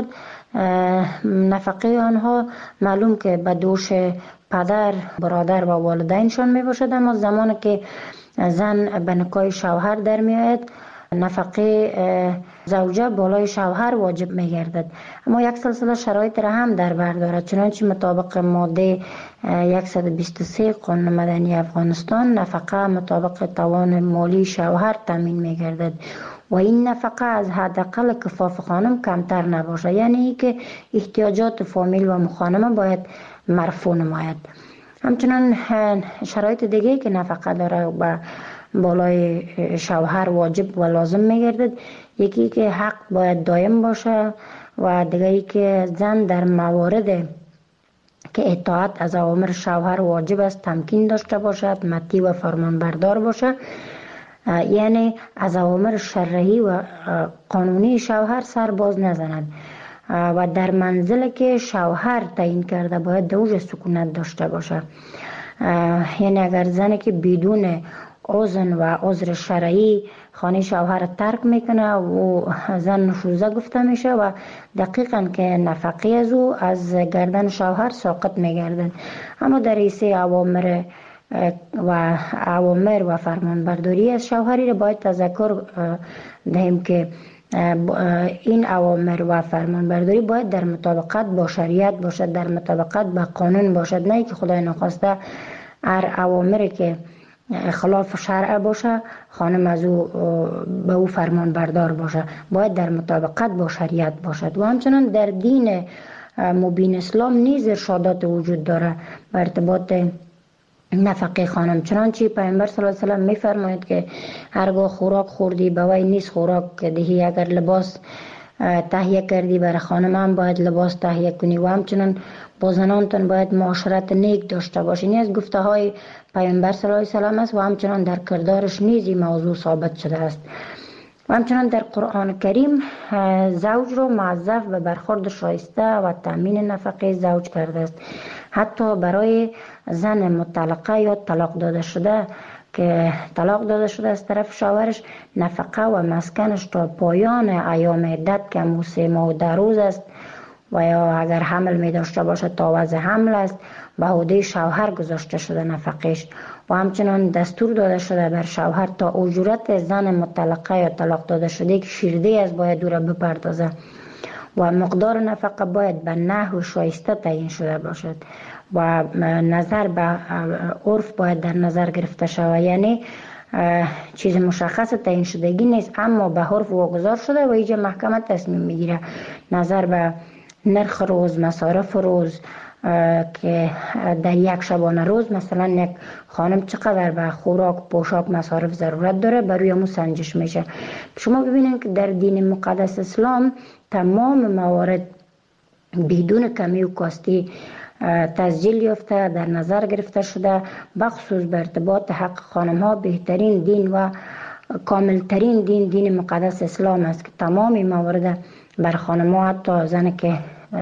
نفقه آنها معلوم که به دوش پدر، برادر و والدینشان می باشد. اما زمانی که زن به نکاح شوهر در می آید، نفقه زوجه بالای شوهر واجب می گردد. اما یک سلسله شرایط را هم در بر دارد. چنانچه مطابق ماده 123 قانون مدنی افغانستان نفقه مطابق توان مالی شوهر تامین می گردد و این نفقه از حداقل کفاف خانم کمتر نباشه. یعنی که احتیاجات فامیل و مخانمه باید مرفوع نماید. همچنان شرایط دیگه که نفقه داره و بالای شوهر واجب و لازم میگردد، یکی که حق باید دائم باشه و دیگری که زن در موارد که اطاعت از اوامر شوهر واجب است تمکین داشته باشد، مطیع و فرمانبردار باشه. یعنی از اوامر شرعی و قانونی شوهر سر باز نزند و در منزل که شوهر تعیین کرده باید دوج سکونت داشته باشه. یعنی اگر زنی که بدون اذن و عذر شرعی خانه شوهر ترک میکنه و زن نشوزه گفته میشه و دقیقاً که نفقه از او از گردن شوهر ساقط میگردن. اما در حیث اوامر و فرمانبرداری از شوهری را باید تذکر دهیم که این اوامر و فرمانبرداری باید در مطابقت با شریعت باشد، در مطابقت با قانون باشد، نه که خدای نخواسته هر اوامری که خلاف شرع باشه خانم از او به او فرمانبردار باشه. باید در مطابقت با شریعت باشد. و همچنان در دین مبین اسلام نیز ارشادات وجود داره به ارتباط نفقه خانم. چنانچه پیامبر صلی الله علیه و سلم میفرماید که هرگاه خوراک خوردی به وی نیست خوراک دهی، اگر لباس تهیه کردی برای خانم هم باید لباس تهیه کنی و همچنان با زنانتون باید معاشرت نیک داشته باشی. این از گفته های پیامبر صلی الله علیه و سلم است و همچنان در کردارش نیز این موضوع ثابت شده است. و همچنان در قرآن کریم زوج را موظف به برخورد شایسته و تامین نفقه زوج کرده است. حتی برای زن مطلقه یا طلاق داده شده که طلاق داده شده از طرف شوهرش، نفقه و مسکنش تا پایان ایام عدت که 3 ماه و 10 روز است و یا اگر حمل می داشته باشد تا وضع حمل است به عهده شوهر گذاشته شده نفقش. و همچنان دستور داده شده بر شوهر تا اجورت زن مطلقه یا طلاق داده شده که شیرده است باید او را بپردازه و مقدار نفقه باید به نحو شایسته تعیین شده باشد و نظر به عرف باید در نظر گرفته شود. یعنی چیز مشخص تعیین شدگی نیست، اما به عرف واگذار شده و اینجا محکمه تصمیم میگیره نظر به نرخ روز، مصارف روز که در یک شبانه روز مثلا یک خانم چقدر به خوراک، پوشاک، مصارف ضرورت داره بروی همون سنجش میشه. شما ببینید که در دین مقدس اسلام تمام موارد بدون کمی و کاستی تسجیل یافته در نظر گرفته شده، بخصوص به ارتباط حق خانم ها بهترین دین و کاملترین دین مقدس اسلام است که تمامی موارد بر خانم ها، حتی زنی که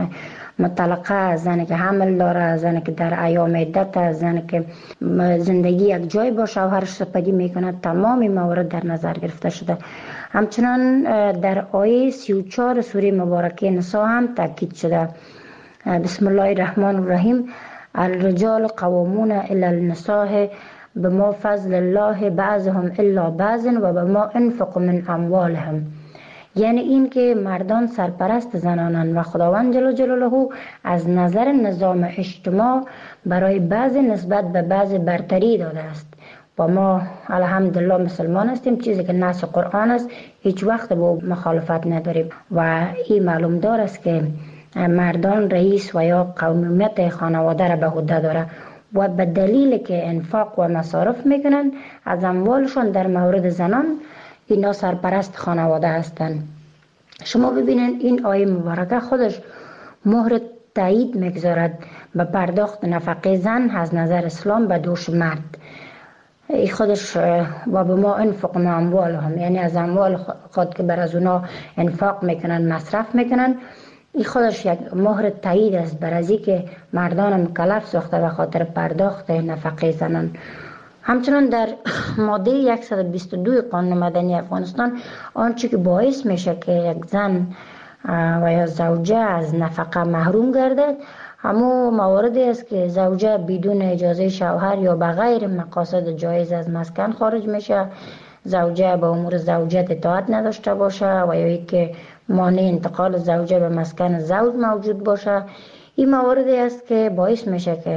مطلقه، زنی که حمل داره، زنی که در ایام عدت، زنی که زندگی یک جای با شوهرش سپری میکنه، تمامی موارد در نظر گرفته شده. همچنان در آیه 34 سوره مبارکه نساء هم تاکید شده. بسم الله الرحمن الرحیم: الرجال قوامون علی النساء بما فضل الله بعضهم الا بعض و بما انفقوا من اموالهم. یعنی این که مردان سرپرست زنانند و خداوند جل جلاله از نظر نظام اجتماع برای بعض نسبت به بعض برتری داده است و ما الحمدلله مسلمان هستیم، چیزی که نص قرآن است هیچ وقت با مخالفت نداریم و این معلوم دار است که مردان رئیس و یا قومیت خانواده را به عهده داره و به دلیل که انفاق و مصارف میکنن از اموالشون در مورد زنان اینا سرپرست خانواده هستند. شما ببینید این آیه مبارکه خودش مهر تایید میگذارد به پرداخت نفقه زن از نظر اسلام به دوش مرد. این خودش و به ما انفق ما اموالهم، یعنی از اموال خود که بر از اونا انفاق میکنن، مصرف میکنن، این خودش یک مهر تایید است بر از که مردان مکلف ساخته به خاطر پرداخت نفقه زنان. همچنان در ماده 122 قانون مدنی افغانستان آنچه که باعث میشه که یک زن و یا زوجه از نفقه محروم گردد همو مواردی است که زوجه بدون اجازه شوهر یا به غیر مقاصد جایز از مسکن خارج میشه، زوجه به امور زوجیت اطاعت نداشته باشه و یا که مانع انتقال زوجه به مسکن زوج موجود باشه. این مواردی است که باعث میشه که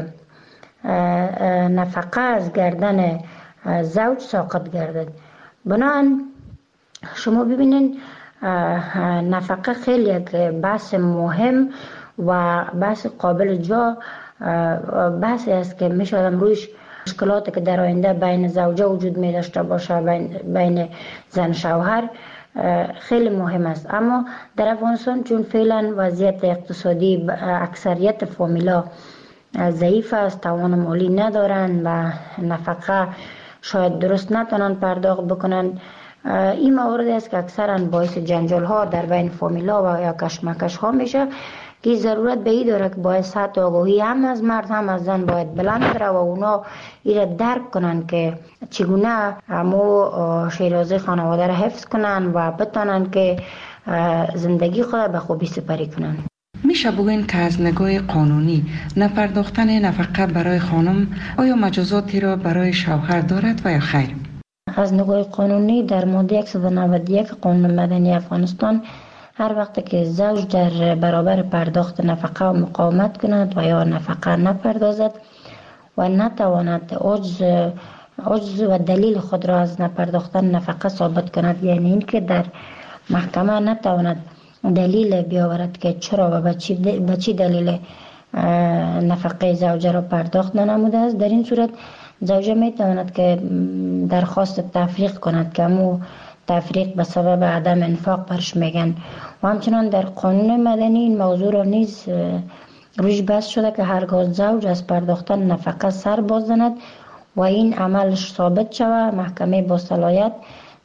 نفقه از گردن زوج ساقط گردد. بنابراین شما ببینید نفقه خیلی یک بحث مهم و بحث قابل جا بحثی است که میشه آدم رویش مشکلاتی که در آینده بین زوجه وجود می داشته باشه، بین زن شوهر خیلی مهم است. اما در افغانستان چون فعلا وضعیت اقتصادی اکثریت فامیلا ضعیف است، توان مالی ندارن و نفقه شاید درست نتونن پرداخت بکنن، این موارد است که اکثرا باعث جنجال ها در بین فامیلا و یا کشمکش ها میشه که ضرورت به این داره که باید سطح آگاهی هم از مرد هم از زن باید بلند بره و اونا ایره درک کنن که چگونه همو شیرازه خانواده را حفظ کنن و بتونن که زندگی خود به خوبی سپری کنن. میشه بگوین که از نگاه قانونی نپرداختن نفقه برای خانم آیا مجازاتی را برای شوهر دارد و یا خیر؟ از نگاه قانونی در ماده 191 قانون مدنی افغانستان هر وقت که زوج در برابر پرداخت نفقه و مقاومت کند و یا نفقه نپردازد و نتواند عجز و دلیل خود را از نپرداختن نفقه ثابت کند، یعنی این که در محکمه نتواند دلیل بیاورد که چرا و به چی دلیل نفقه زوجه را پرداخت ننموده است، در این صورت زوجه می تواند که درخواست تفریق کند که همو تفریق به سبب عدم انفاق برش میگن. و همچنان در قانون مدنی این موضوع را نیز روش بحث شده که هرگاه زوج از پرداختن نفقه سر باز زند و این عملش ثابت شود، محکمه با صلاحیت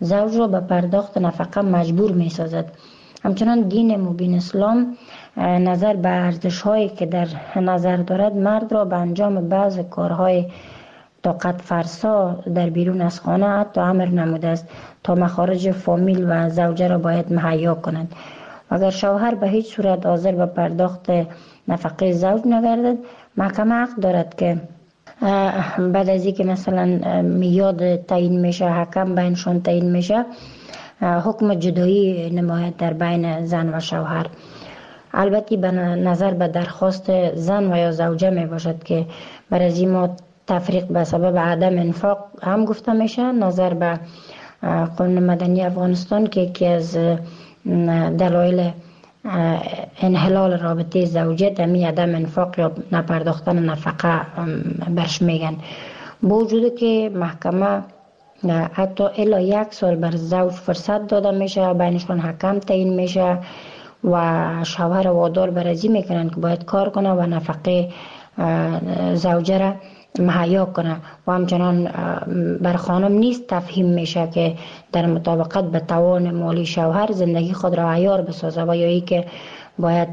زوج را به پرداخت نفقه مجبور می سازد. همچنان دین مبین اسلام نظر به ارزش هایی که در نظر دارد مرد را به انجام بعض کارهای طاقت فرسا در بیرون از خانه حتی امر نموده است تا مخارج فامیل و زوجه را باید مهیا کند. اگر شوهر به هیچ صورت حاضر به پرداخت نفقه زوج نگردد، محکمه حق دارد که بعد از اینکه مثلا میاد تعیین میشه، حکم بینشان تعیین میشه، حکم جدایی نماید در بین زن و شوهر. البته به نظر به درخواست زن و یا زوجه می باشد که برای از این تفریق به سبب عدم انفاق هم گفته میشه. نظر به قانون مدنی افغانستان که یکی از دلایل انحلال رابطه زوجیت همی عدم انفاق یا نپرداختن نفقه برش میگن. با وجود که محکمه حتی الا 1 سال بر زوج فرصت داده میشه، بینشان حکم تعیین میشه و شوهر وادار برازی میکنن که باید کار کنه و نفقه زوجه را مهیا کنه و همچنان بر خانم نیست تفهیم میشه که در مطابقت به توان مالی شوهر زندگی خود را عیار بسازه و یا ای که باید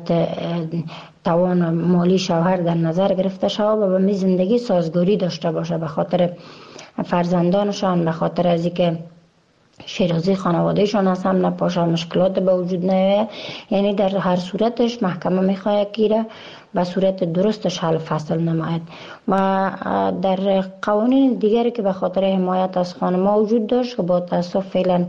توان مالی شوهر در نظر گرفته شود و به می زندگی سازگاری داشته باشه به خاطر فرزندانشان، به خاطر از اینکه شیرازی خانوادهشان از هم نپاشه، مشکلات به وجود نیاید. یعنی در هر صورتش محکمه میخواهد که به صورت درستش حل فصل نماید. و در قوانین دیگری که به خاطر حمایت از خانم‌ها وجود داشت که با تاسف فعلا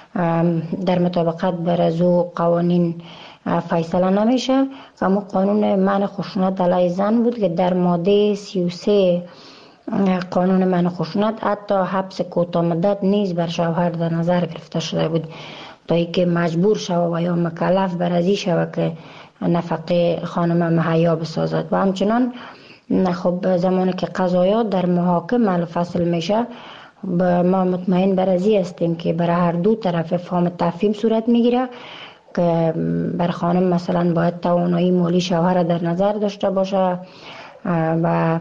در مطابقت بر از او قوانین فیصله نمیشه، اما قانون منع خشونت علیه زن بود که در ماده 33 قانون منع خشونت حتی حبس کوتاه مدت نیز بر شوهر در نظر گرفته شده بود تا اینکه مجبور شود و یا مکلف بر ازی شود که نفقه خانم مهیا بسازد. و همچنان خب زمانی که قضایات در محاکم حل فصل میشه، ما مطمئن بر ازی هستیم که برای هر دو طرف فهم تفهیم صورت میگیره که بر خانم مثلا باید توانایی مالی شوهر در نظر داشته باشه و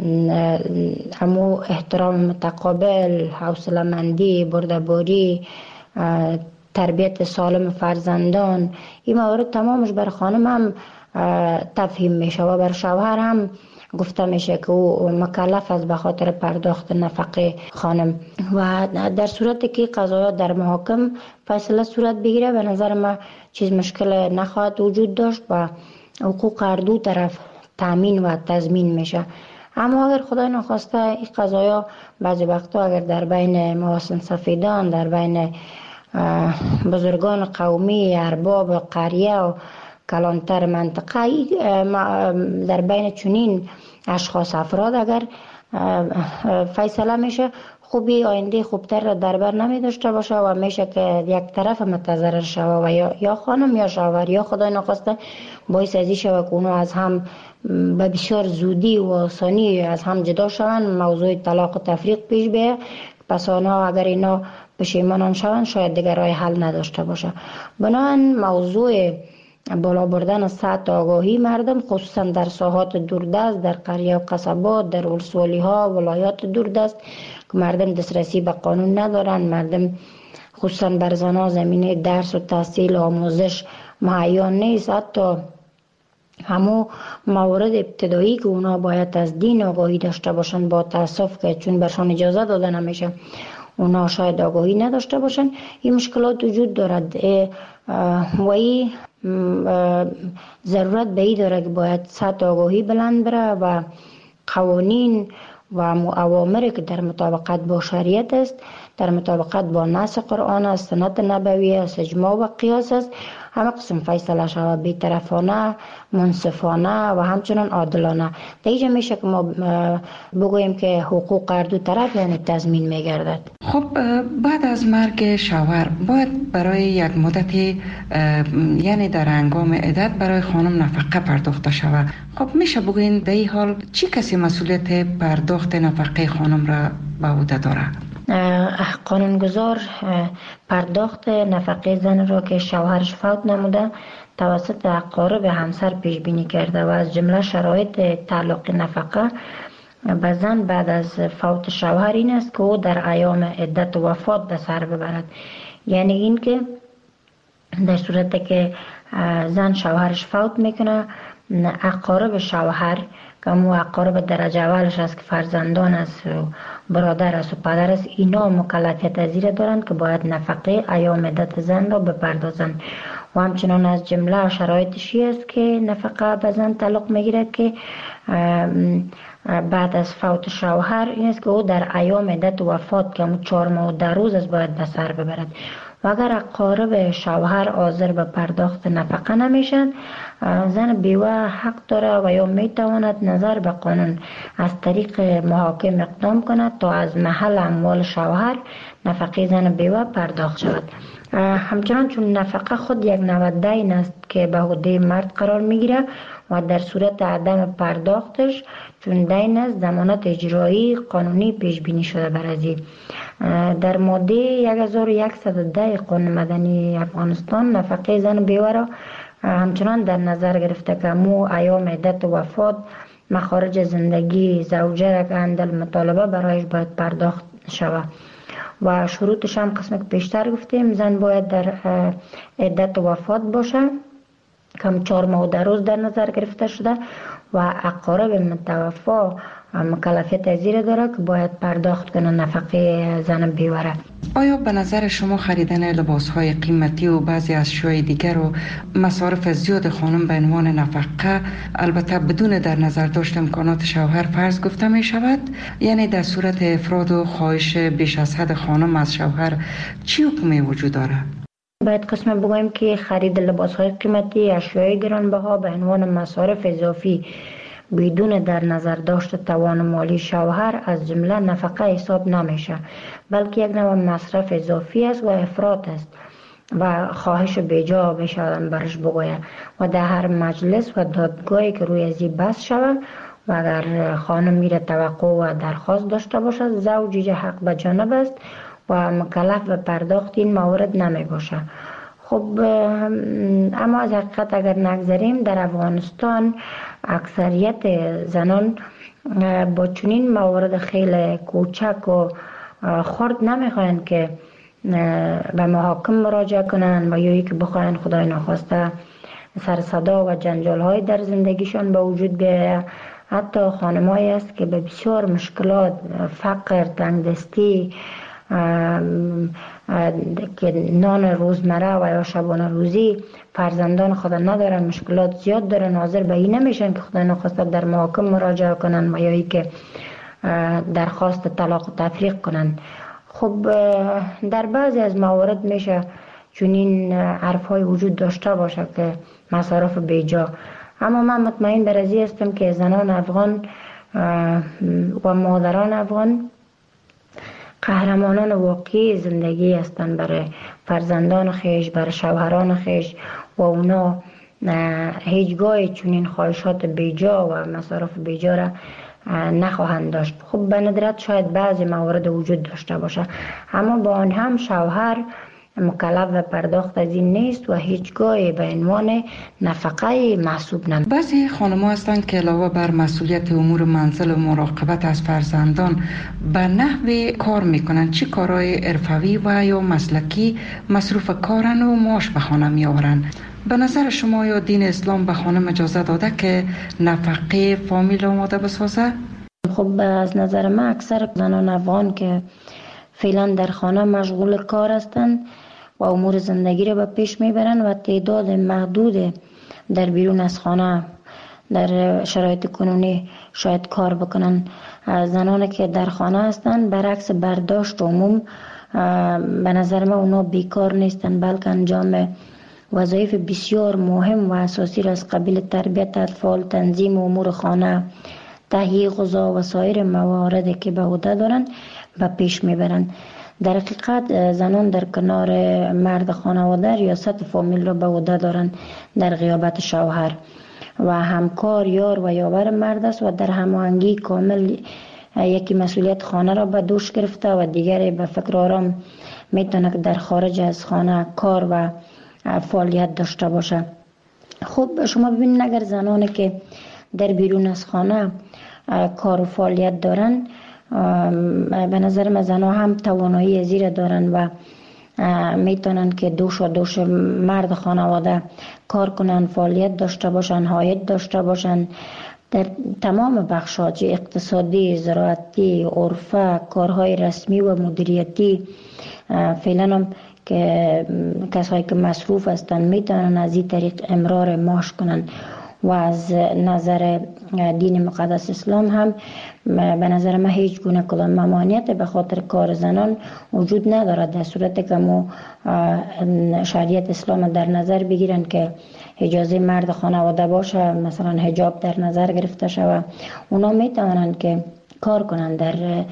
همو احترام متقابل، حوصله‌مندی، بردباری، تربیت سالم فرزندان، این موارد تمامش بر خانم هم تفهیم میشه و بر شوهر هم گفته میشه که او مکلف است به خاطر پرداخت نفقه خانم. و در صورتی که قضایا در محاکم فیصله صورت بگیره، به نظر ما چیز مشکل نخواهد وجود داشت و حقوق هر دو طرف تامین و تضمین میشه. اما اگر خدای نخواسته این قضایا بعضی وقتا اگر در بین محاسن سفیدان، در بین بزرگان قومی، ارباب قریه و کلانتر منطقه، در بین چنین اشخاص افراد اگر فیصله میشه، خوبی آینده خوبتر را در بر نمی داشته باشه و میشه که یک طرف متضرر شوه و یا خانم یا شوهر یا خدای نخواسته باعث ازی شوه که اونو از هم به بسیار زودی و آسانی از هم جدا شوند، موضوع طلاق و تفریق پیش بیاید. پس آنها اگر اینا پشیمان شوند شاید دیگر راه حل نداشته باشه. بنابراین موضوع بالا بردن سطح آگاهی مردم، خصوصا در ساحات دوردست، در قریه و قصبات، در ولسوالی ها، ولایات دوردست که مردم دسترسی به قانون ندارن، مردم خصوصا بر زنها زمینه درس و تحصیل و آموزش مهیا نیست. حتی همو موارد ابتدایی که اونا باید از دین آگاهی داشته باشن، با تاسف که چون برشان اجازه داده نمیشه اونا شاید آگاهی نداشته باشن. این مشکلات وجود دارد و این ضرورت به این داره که باید سطح آگاهی بلند بره و قوانین و اوامری که در مطابقت با شریعت است، در مطابقت با نص قرآن است، سنت نبوی است، اجماع و قیاس است، همه قسم فیصله شود، بی‌طرفانه، منصفانه و همچنان عادلانه. دیگه میشه که ما بگوییم که حقوق هر دو طرف یعنی تضمین میگردد. خب بعد از مرگ شوهر باید برای یک مدتی یعنی در هنگام عدت برای خانم نفقه پرداخته شود. خب میشه بگوین در این حال چی کسی مسئولیت پرداخت نفقه خانم را به عهده داره؟ قانونگذار پرداخت نفقه زن را که شوهرش فوت نموده توسط اقارب همسر پیش بینی کرده و از جمله شرایط تعلق نفقه به زن بعد از فوت شوهر این است که او در ایام عدت وفات به سر ببرد. یعنی این که در صورتی که زن شوهرش فوت میکنه، اقارب شوهر که مو اقارب درجه اولش است که فرزندان است و برادر است و پدر است، اینا مکلفیت از این دارند که باید نفقه ایام عدت زن را بپردازند. و همچنان از جمله شرایطش است که نفقه به زن تعلق میگیره که بعد از فوت شوهر این است که او در ایام عدت وفات که همون 4 ماه و 10 روز است باید به سر ببرد. و اگر اقارب شوهر حاضر به پرداخت نفقه نمیشن، زن بیوه حق داره و یا میتواند نظر به قانون از طریق محاکم اقدام کند تا از محل اموال شوهر نفقه زن بیوه پرداخت شود. همچنان چون نفقه خود یک نوع دین است که به عهده مرد قرار میگیره و در صورت عدم پرداختش چون دین است ضمانت اجرایی قانونی پیش بینی شده برازی. در ماده 1110 قانون مدنی افغانستان نفقه زن بیوه را همچنان در نظر گرفته که مو ایام عدت وفات مخارج زندگی زوجه را که اندل مطالبه برایش باید پرداخت شود و شروطش هم قسم که پیشتر گفتیم زن باید در عدت وفات باشه کم 4 ماه و 10 روز در نظر گرفته شده و اقارب متوفا مکلفیت از این داره که باید پرداخت کنه نفقه زن بیوه. آیا به نظر شما خریدن لباس‌های قیمتی و بعضی اشیاء دیگر و مصارف زیاد خانم به عنوان نفقه البته بدون در نظر داشت امکانات شوهر فرض گفته می شود؟ یعنی در صورت افراد و خواهش بیش از حد خانم از شوهر چی حکمی وجود داره؟ باید قسم بگویم که خرید لباس‌های قیمتی، اشیاء گرانبها به عنوان مصارف اضافی بدون در نظر داشت توان مالی شوهر از جمله نفقه حساب نمیشه، بلکه یک نوع مصرف اضافی است و افراط است و خواهش بیجا بشدن برش بگوید و در هر مجلس و دادگاهی که روی ازی بحث شود و اگر خانم میره توقع و درخواست داشته باشد زوج حق به جانب است و مکلف به پرداخت این موارد نمی باشه. خب اما از حقیقت اگر نگذاریم در افغانستان اکثریت زنان با چنین موارد خیلی کوچک و خرد نمیخواین که به محاکم مراجعه کنن و یا که بخواین خدای ناخواسته سر صدا و جنجال های در زندگیشان به وجود بیاید. حتی خانمایی است که به بسیار مشکلات، فقر، تنگدستی که نان روزمره و یا شبانه روزی فرزندان خود ندارن، مشکلات زیاد دارن، حاضر به این نمیشن که خدا نخواسته در محاکم مراجعه کنن و یا ای که درخواست طلاق و تفریق کنن. خب در بعضی از موارد میشه چنین حرفهای وجود داشته باشه که مصارف بیجا، اما من مطمئن بر ازی هستم که زنان افغان و مادران افغان قهرمانان واقعی زندگی هستند برای فرزندان خیش، برای شوهران خیش و اونا هیچگاه چنین خواهشات بیجا و مصارف بیجا را نخواهند داشت. خب به ندرت شاید بعضی موارد وجود داشته باشه، اما با آن هم شوهر مکلف و پرداخت از این نیست و هیچگاه به عنوان نفقه محسوب نمی. بعضی خانم‌ها هستند که علاوه بر مسئولیت امور منزل و مراقبت از فرزندان به نحو کار میکنند. چه کارهای حرفوی و یا مسلکی مصروف کارن و معاش به خانه میآورند؟ به نظر شما یا دین اسلام به خانم اجازه داده که نفقه فامیل آماده بسازه؟ خب از نظر من اکثر زنان افغان که فعلا در خانه مشغول کار هستند و امور زندگی را به پیش میبرند و تعداد محدود در بیرون از خانه در شرایط کنونی شاید کار بکنن. زنانی که در خانه هستند برعکس برداشت عموم به نظر من اونا بیکار نیستند، بلکه انجام وظایف بسیار مهم و اساسی را از قبیل تربیت اطفال، تنظیم امور خانه، تهیه غذا و سایر مواردی که به عهده دارند به پیش میبرند. در حقیقت زنان در کنار مرد خانواده ریاست فامیل را به عهده دارند در غیابت شوهر و همکار، یار و یاور مرد است و در هماهنگی کامل یکی مسئولیت خانه را به دوش گرفته و دیگری به فکر آرام میتونه که در خارج از خانه کار و فعالیت داشته باشه. خب شما ببینید اگر زنانی که در بیرون از خانه کار و فعالیت دارن، به نظر من زنها هم توانایی زیر دارن و میتونن که دوش مرد خانواده کار کنن، فعالیت داشته باشن، عاید داشته باشن در تمام بخش‌ها، چه اقتصادی، زراعتی، عرفه، کارهای رسمی و مدیریتی. فعلا هم که کسایی که مصروف هستن میتونن از این طریق امرار معاش کنن و از نظر دین مقدس اسلام هم به نظر من هیچ گونه کدام ممانعت به خاطر کار زنان وجود ندارد، در صورتی که ما شریعت اسلام در نظر بگیرن که اجازه مرد خانواده باشه، مثلا حجاب در نظر گرفته شود، اونا میتونن که کار کنن. در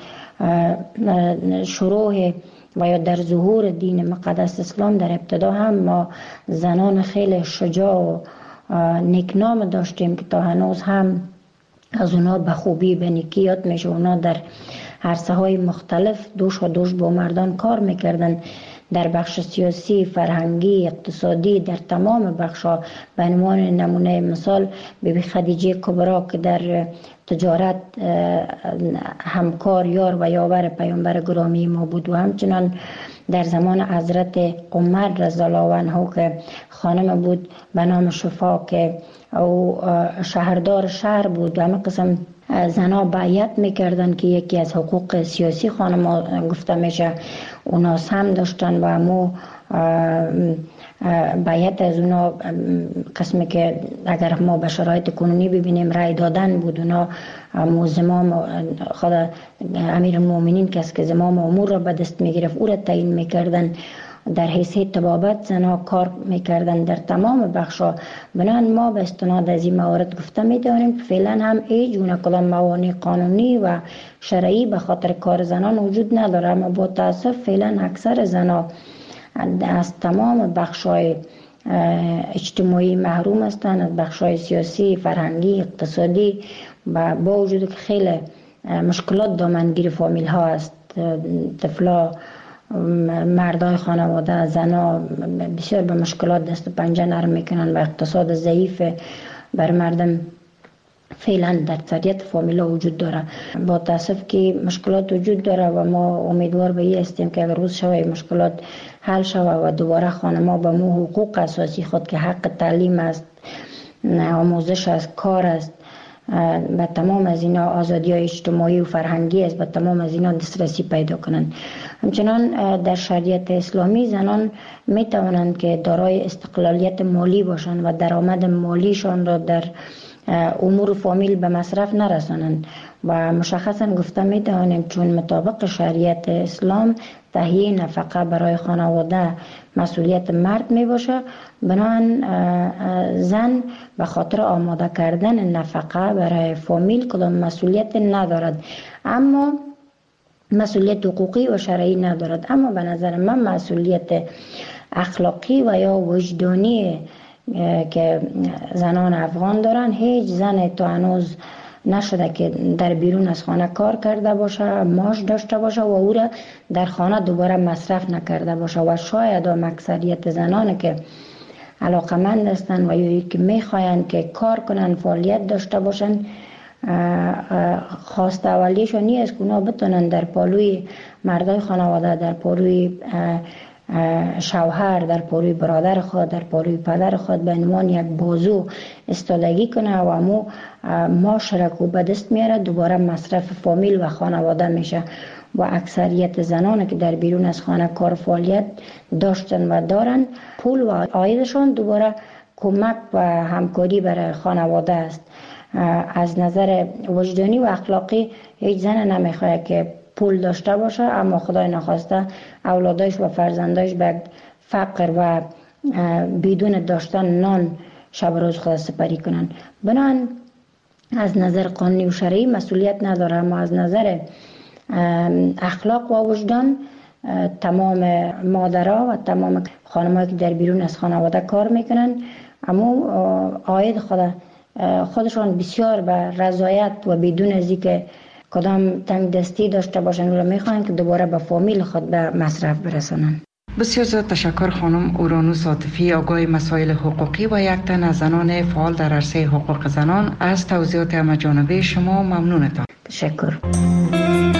شروع و یا در ظهور دین مقدس اسلام در ابتدا هم ما زنان خیلی شجاع و نیکنام داشتیم که تا هنوز هم از اونا به خوبی به نیکی یاد میشه. اونا در عرصه های مختلف دوش با مردان کار میکردن، در بخش سیاسی، فرهنگی، اقتصادی، در تمام بخش‌ها. به عنوان نمونه مثال بیبی خدیجه کبرا که در تجارت همکار، یار و یاور پیامبر گرامی ما بود، و همچنان در زمان حضرت عمر رضی الله عنه که خانم بود به نام شفا که او شهردار شهر بود و همه قسم زنها بیعت میکردن که یکی از حقوق سیاسی خانم گفته میشه اونا هم داشتن و همو بیعت از اونا قسمی که اگر ما به شرایط کنونی ببینیم رای دادن بود. اونا زمام خود امیر المؤمنین کس که زمام امور را به دست میگرفت او را تعیین میکردن، در حیثیت طبابت زنها کار میکردن در تمام بخشا. بنابراین ما به استناد از این موارد گفته میداریم فعلا هم هیچ گونه کدام موانع قانونی و شرعی به خاطر کار زنان وجود نداره، اما با تاسف فعلا اکثر زنها از تمام بخشای اجتماعی محروم هستند، از بخشای سیاسی، فرهنگی، اقتصادی، و با وجود که خیلی مشکلات دامنگیر فامیل ها است، طفلا، مردای خانواده، زنا بسیار به مشکلات دست و پنجه نرم میکنن و اقتصاد ضعیف بر مردم فعلا در طبیعت فامیلا وجود داره. با تاسف که مشکلات وجود داره و ما امیدوار به این هستیم که اگر روز شوه مشکلات حل شوه و دوباره خانما به مو حقوق اساسی خود که حق تعلیم است، آموزش است، کار است، به تمام از اینا آزادی های اجتماعی و فرهنگی است، به تمام از اینا دسترسی پیدا کنند. همچنان در شریعت اسلامی زنان می توانند که دارای استقلالیت مالی باشند و درآمد مالیشان را در امور فامیل به مصرف نرسانند و مشخصا گفته می توانیم چون مطابق شریعت اسلام تهیه نفقه برای خانواده مسئولیت مرد می باشه، بنابراین زن به خاطر آماده کردن نفقه برای فامیل کدام مسئولیت ندارد، اما مسئولیت حقوقی و شرعی ندارد. اما به نظر من مسئولیت اخلاقی و یا وجدانی که زنان افغان دارن، هیچ زن تا هنوز نشده که در بیرون از خانه کار کرده باشه، معاش داشته باشه و او را در خانه دوباره مصرف نکرده باشه. و شاید هم اکثریت زنان که علاقمند هستن و یا که میخواین که کار کنن، فعالیت داشته باشن، خواست اولیشون نیست که اونا بتونن در پالوی مردای خانواده، در پالوی شوهر، در پالوی برادر خود، در پالوی پدر خود به عنوان یک بازو استادگی کنه و امو معاشرت به دست میاره، دوباره مصرف فامیل و خانواده میشه. و اکثریت زنان که در بیرون از خانه کار فعالیت داشتن و دارن، پول و عایدشان دوباره کمک و همکاری برای خانواده است. از نظر وجدانی و اخلاقی هیچ زن نمیخواد که پول داشته باشه اما خدای نخواسته اولادش و فرزندش به فقر و بدون داشتن نان شب روز خود سپری کنن. بنابراین از نظر قانونی و شرعی مسئولیت نداره، اما از نظر اخلاق و وجدان تمام مادرها و تمام خانم‌هایی که در بیرون از خانواده کار میکنن اما عاید خودشان بسیار به رضایت و بدون از اینکه کدام تنگ دستی داشته باشن و میخوان که دوباره به فامیل خود به مصرف برسانن. بسیار زیاد تشکر خانم اورانوس عاطفی، آگاه مسائل حقوقی و یک تن از زنان فعال در عرصه حقوق زنان. از توضیحات همه‌جانبه شما ممنونتان. تشکر.